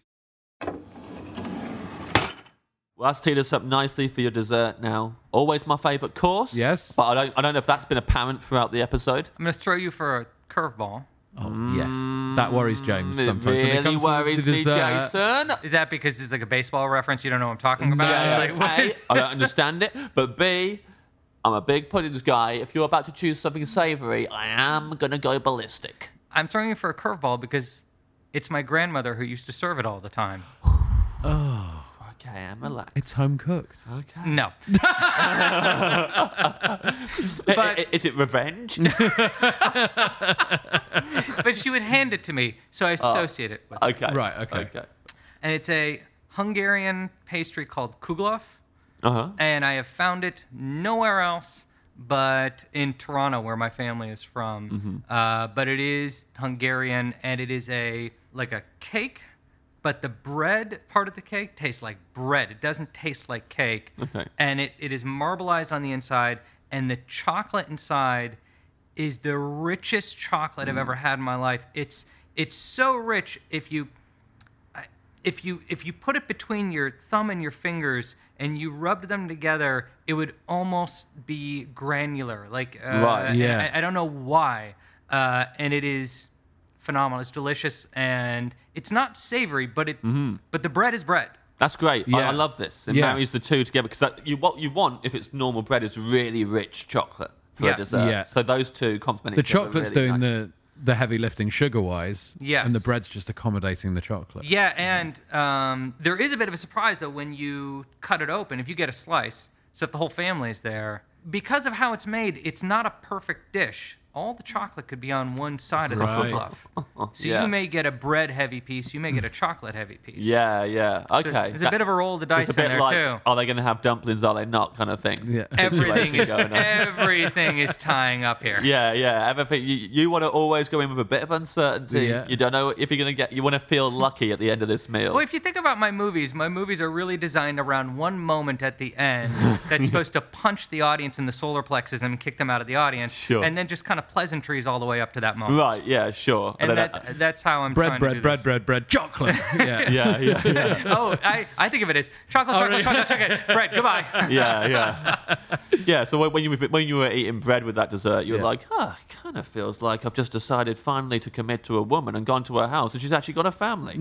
Well, that's teed us up nicely for your dessert now. Always my favourite course. Yes. But I don't I don't know if that's been apparent throughout the episode. I'm going to throw you for a curveball. Oh, yes. That worries James It sometimes. when it really comes to worries the me, dessert. Jason. Is that because it's like a baseball reference? You don't know what I'm talking about? Yeah, It's like, what A, is- I don't understand it. But B, I'm a big puddings guy. If you're about to choose something savoury, I am going to go ballistic. I'm throwing you for a curveball because it's my grandmother who used to serve it all the time. Okay, I'm relaxed. It's home cooked. Okay. No. but, But- is it revenge? But she would hand it to me, so I associate it with it. okay. Right, okay. Okay. And it's a Hungarian pastry called Kuglof, Uh-huh. and I have found it nowhere else but in Toronto, where my family is from. Mm-hmm. Uh, but it is Hungarian, and it is a like a cake, but the bread part of the cake tastes like bread. It doesn't taste like cake. Okay. And it, it is marbleized on the inside, and the chocolate inside is the richest chocolate I've ever had in my life. It's it's so rich if you if you if you put it between your thumb and your fingers and you rubbed them together, it would almost be granular. Like uh, Right, and yeah. I, I don't know why, uh, and it is phenomenal. It's delicious, and it's not savory, but it but the bread is bread. That's great. I, Yeah. I love this. It Yeah. marries the two together because that, you, what you want, if it's normal bread, is really rich chocolate for Yes. a dessert. Yeah. So those two complement The each other chocolate's really doing nice. the the heavy lifting sugar wise. Yes. And the bread's just accommodating the chocolate. Yeah, and um, there is a bit of a surprise though when you cut it open. If you get a slice, so if the whole family is there, because of how it's made, it's not a perfect dish. All the chocolate could be on one side of the Right. kuglof. So Yeah. you may get a bread heavy piece, you may get a chocolate heavy piece. Yeah, yeah. So Okay. there's a bit of a roll of the So dice it's a in bit there like, too. are they going to have dumplings? Are they not? Kind of thing. Yeah. Everything situation is going on. everything is tying up here. Yeah, yeah. Everything. You, you want to always go in with a bit of uncertainty. Yeah. You don't know if you're going to get. You want to feel lucky at the end of this meal. Well, if you think about my movies, my movies are really designed around one moment at the end that's supposed to punch the audience in the solar plexus and kick them out of the audience, Sure. and then just kind of pleasantries all the way up to that moment. Right. Yeah. Sure. And then, that, uh, that's how I'm Bread, trying to bread, do bread, this. bread, bread, chocolate. Yeah. yeah. Yeah. Yeah. Oh, I, I think of it as chocolate, chocolate, really? chocolate, chocolate, bread. Goodbye. yeah, yeah, yeah. So when when you were- when you were eating bread with that dessert, you were Yeah. like, "Ah, it kind of feels like I've just decided finally to commit to a woman and gone to her house, and she's actually got a family."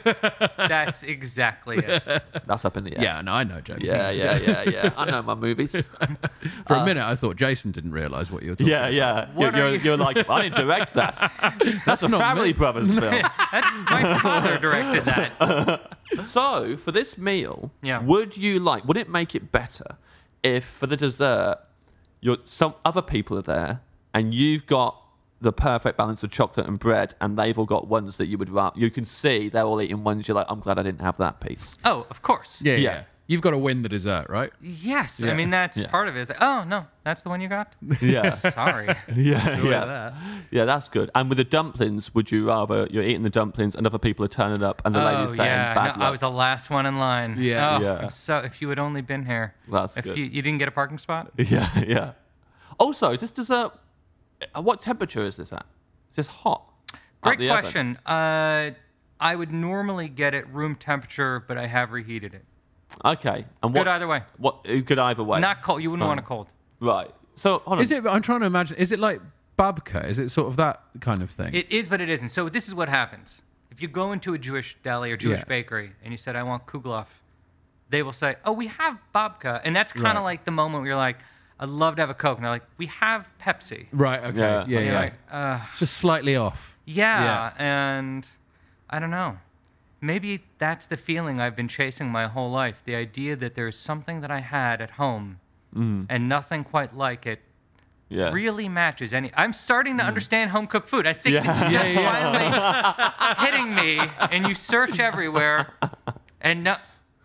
That's exactly it. That's up in the air. Yeah, no, I know, James. yeah, yeah, yeah, yeah. I know my movies. For a minute, I thought Jason didn't realise what you were talking Yeah, yeah. What You're, are you're, you- you're like, I didn't direct that. That's, a not Family me. Brothers film. That's my father directed that. So for this meal, Yeah. would you like? Would it make it better if for the dessert, you're, some other people are there and you've got the perfect balance of chocolate and bread, and they've all got ones that you would rather. You can see they're all eating ones. You're like, I'm glad I didn't have that piece. Oh, of course. Yeah, yeah, Yeah. yeah. You've got to win the dessert, right? Yes. I Yeah. mean, that's Yeah. part of it. It's like, oh, no, that's the one you got? Yeah. Sorry. Yeah, yeah, that. yeah. That's good. And with the dumplings, would you rather you're eating the dumplings and other people are turning up and the Oh, lady's saying yeah. bad No, I luck? was the last one in line. Yeah. Oh, Yeah. I'm so if you had only been here. That's if good. You, you didn't get a parking spot? Yeah, yeah. Also, is this dessert? uh, What temperature is this at? Is this hot? Out Great the oven? question. Uh, I would normally get it room temperature, but I have reheated it. Okay. And Good what? either way. What? uh, Good either way. Not cold. You wouldn't Fine. want it cold. Right. So hold on. Is it? I'm trying to imagine. Is it like babka? Is it sort of that kind of thing? It is, but it isn't. So this is what happens. If you go into a Jewish deli or Jewish Yeah. bakery and you said, I want kuglof, they will say, oh, we have babka. And that's kind of Right. like the moment where you're like, I'd love to have a Coke. And they're like, we have Pepsi. right. Okay. Yeah. Yeah. Yeah. And you're yeah. like, uh, It's just slightly off. yeah. And I don't know. Maybe that's the feeling I've been chasing my whole life. The idea that there's something that I had at home and nothing quite like it yeah. really matches any. I'm starting to understand home cooked food. I think Yeah. this is just finally hitting me. And you search everywhere, and no,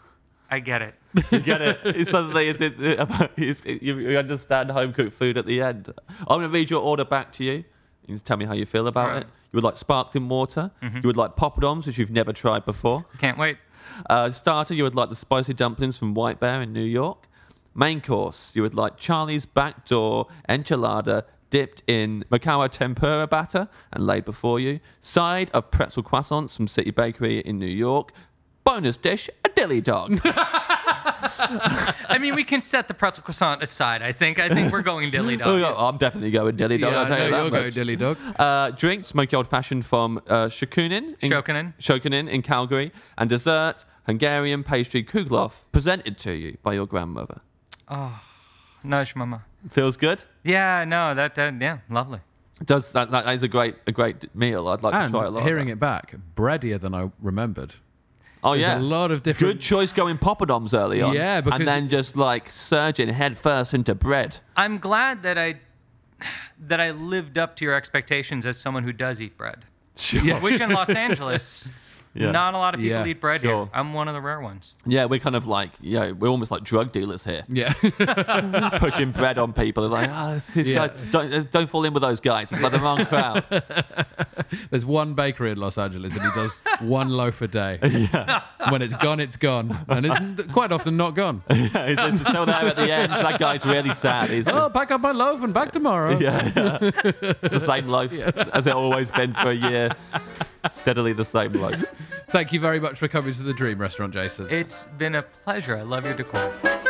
I get it. You get it. It's suddenly, it's, it, it's, it, you, you understand home cooked food at the end. I'm going to read your order back to you. You can tell me how you feel about Right. it. You would like sparkling water. You would like poppadoms, which you've never tried before. Can't wait. Uh, starter, you would like the spicy dumplings from White Bear in New York. Main course, you would like Charlie's Backdoor enchilada dipped in Macao tempura batter and laid before you. Side of pretzel croissants from City Bakery in New York. Bonus dish, a dilly dog. I mean, we can set the pretzel croissant aside. I think. I think we're going dilly dog. Oh, I'm definitely going dilly dog. Yeah, I'll tell I you know that you'll much. go dilly dog. Uh, drink, smoky old fashioned from uh, Shokunin. In, Shokunin. Shokunin in Calgary. And dessert, Hungarian pastry Kuglov, presented to you by your grandmother. Nudge, mama. Feels good? Yeah, no, that, that yeah, lovely. Does that, that is a great a great meal. I'd like And to try a lot. hearing of it back, breadier than I remembered. Oh There's yeah, a lot of different. Good choice going poppadoms early on. Yeah, because- and then just like surging head first into bread. I'm glad that I that I lived up to your expectations as someone who does eat bread. Sure. Which in Los Angeles, Yeah. not a lot of people Yeah, eat bread sure. here. I'm one of the rare ones. Yeah, we're kind of like, yeah, we're almost like drug dealers here, Yeah. pushing bread on people. Like, oh, these Yeah. guys, don't don't fall in with those guys. It's like the wrong crowd. There's one bakery in Los Angeles and he does one loaf a day. When it's gone, it's gone. And it's quite often not gone. It's, it's still there at the end. That guy's really sad. He's, Oh, pack up my loaf and back tomorrow. yeah, yeah. It's the same loaf as it always been for a year. Steadily the same loaf. Thank you very much for coming to the Dream Restaurant, Jason. It's been a pleasure. I love your decor.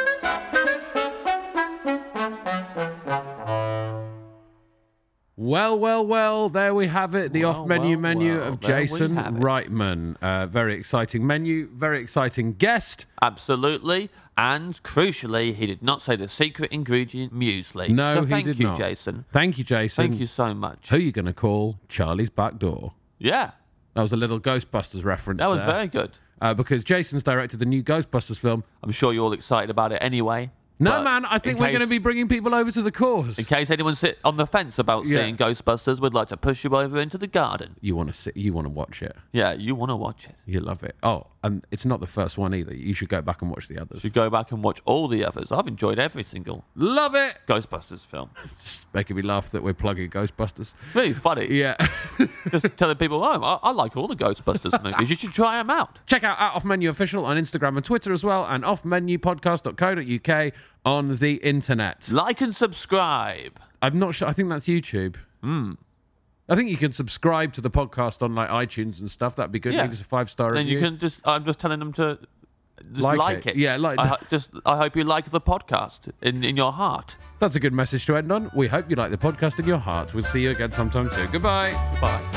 Well, well, well, there we have it. The Well, off-menu well, menu well, of there we Jason have it. Reitman. Uh, very exciting menu, very exciting guest. Absolutely. And crucially, he did not say the secret ingredient muesli. No, so he thank did you, not. Jason. Thank you, Jason. Thank you so much. Who are you going to call Charlie's Back Door? Yeah, That was a little Ghostbusters reference that was there. very good. Uh, because Jason's directed the new Ghostbusters film. I'm sure you're all excited about it anyway. No, but man, I think in we're going to case- be bringing people over to the cause. In case anyone sit on the fence about Yeah. seeing Ghostbusters, we'd like to push you over into the garden. You want to sit, you want to watch it. Yeah, you want to watch it. You love it. Oh, and it's not the first one either. You should go back and watch the others. You go back and watch all the others. I've enjoyed every single Love it. Ghostbusters film. Just making me laugh that we're plugging Ghostbusters. Really funny. Yeah. Just telling people, oh, I, I like all the Ghostbusters movies. You should try them out. Check out at Off Menu Official on Instagram and Twitter as well, and off menu podcast dot co dot uk on the internet. Like and subscribe. I'm not sure. I think that's YouTube. Mm. I think you can subscribe to the podcast on like iTunes and stuff. That'd be good. Yeah. Leave us a five star Then review. you can just, I'm just telling them to just Like like, it. it. Yeah, like- I, ho- just, I hope you like the podcast in, in your heart. That's a good message to end on. We hope you like the podcast in your heart. We'll see you again sometime soon. Goodbye. Bye.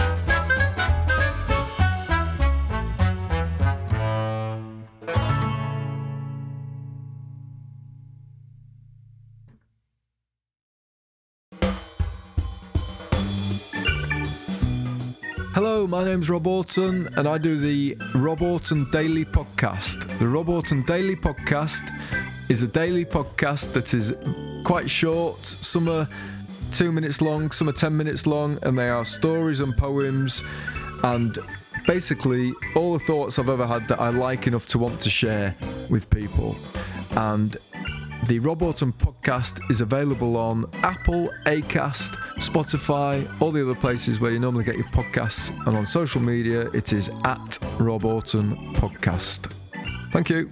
Hello, my name's Rob Orton and I do the Rob Orton Daily Podcast. The Rob Orton Daily Podcast is a daily podcast that is quite short. Some are two minutes long, some are ten minutes long, and they are stories and poems and basically all the thoughts I've ever had that I like enough to want to share with people. And the Rob Orton Podcast is available on Apple, Acast, Spotify, all the other places where you normally get your podcasts. And on social media, it is at Rob Orton Podcast. Thank you.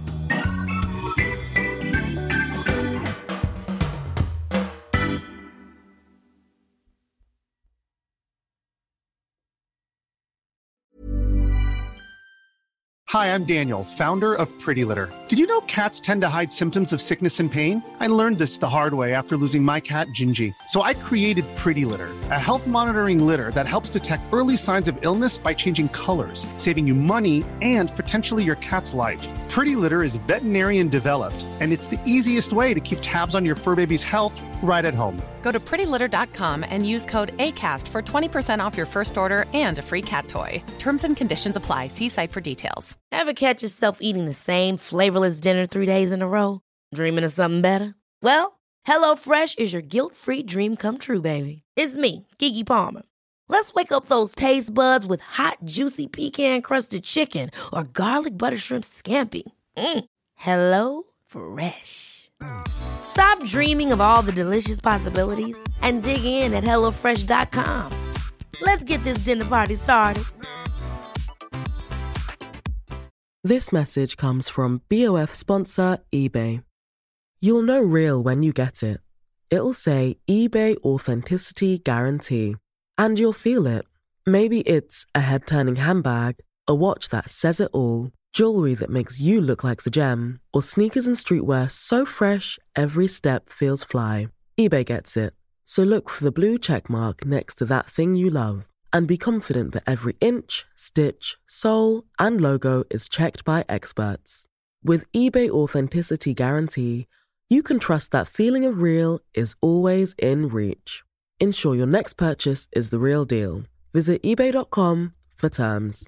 Hi, I'm Daniel, founder of Pretty Litter. Did you know cats tend to hide symptoms of sickness and pain? I learned this the hard way after losing my cat, Gingy. So I created Pretty Litter, a health monitoring litter that helps detect early signs of illness by changing colors, saving you money and potentially your cat's life. Pretty Litter is veterinarian developed, and it's the easiest way to keep tabs on your fur baby's health right at home. Go to pretty litter dot com and use code ACAST for twenty percent off your first order and a free cat toy. Terms and conditions apply. See site for details. Ever catch yourself eating the same flavorless dinner three days in a row? Dreaming of something better? Well, HelloFresh is your guilt-free dream come true, baby. It's me, Keke Palmer. Let's wake up those taste buds with hot, juicy pecan-crusted chicken or garlic butter shrimp scampi. Mm. Hello Fresh. Stop dreaming of all the delicious possibilities and dig in at hello fresh dot com. Let's get this dinner party started. This message comes from B O F sponsor eBay. You'll know real when you get it. It'll say eBay Authenticity Guarantee. And you'll feel it. Maybe it's a head-turning handbag, a watch that says it all, Jewelry that makes you look like the gem, or sneakers and streetwear so fresh, every step feels fly. eBay gets it. So look for the blue check mark next to that thing you love, and be confident that every inch, stitch, sole, and logo is checked by experts. With eBay Authenticity Guarantee, you can trust that feeling of real is always in reach. Ensure your next purchase is the real deal. Visit ebay dot com for terms.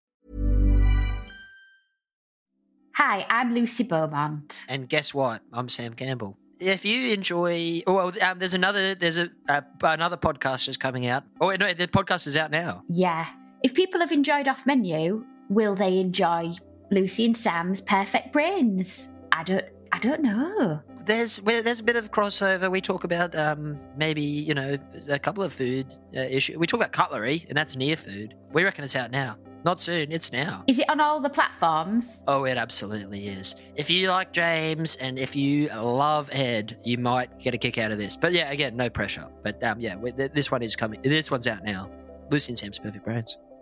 Hi, I'm Lucy Beaumont. And guess what? I'm Sam Campbell. If you enjoy, oh, well, um, there's another, there's a uh, another podcast just coming out. Oh no, the podcast is out now. Yeah. If people have enjoyed Off Menu, will they enjoy Lucy and Sam's Perfect Brains? I don't, I don't know. There's well, there's a bit of crossover. We talk about um, maybe, you know, a couple of food uh, issues. We talk about cutlery, and that's near food. We reckon it's out now. Not soon, it's now. Is it on all the platforms? Oh, it absolutely is. If you like James and if you love Ed, you might get a kick out of this. But yeah, again, no pressure. But um, yeah, this one is coming. This one's out now. Lucy and Sam's Perfect Brains.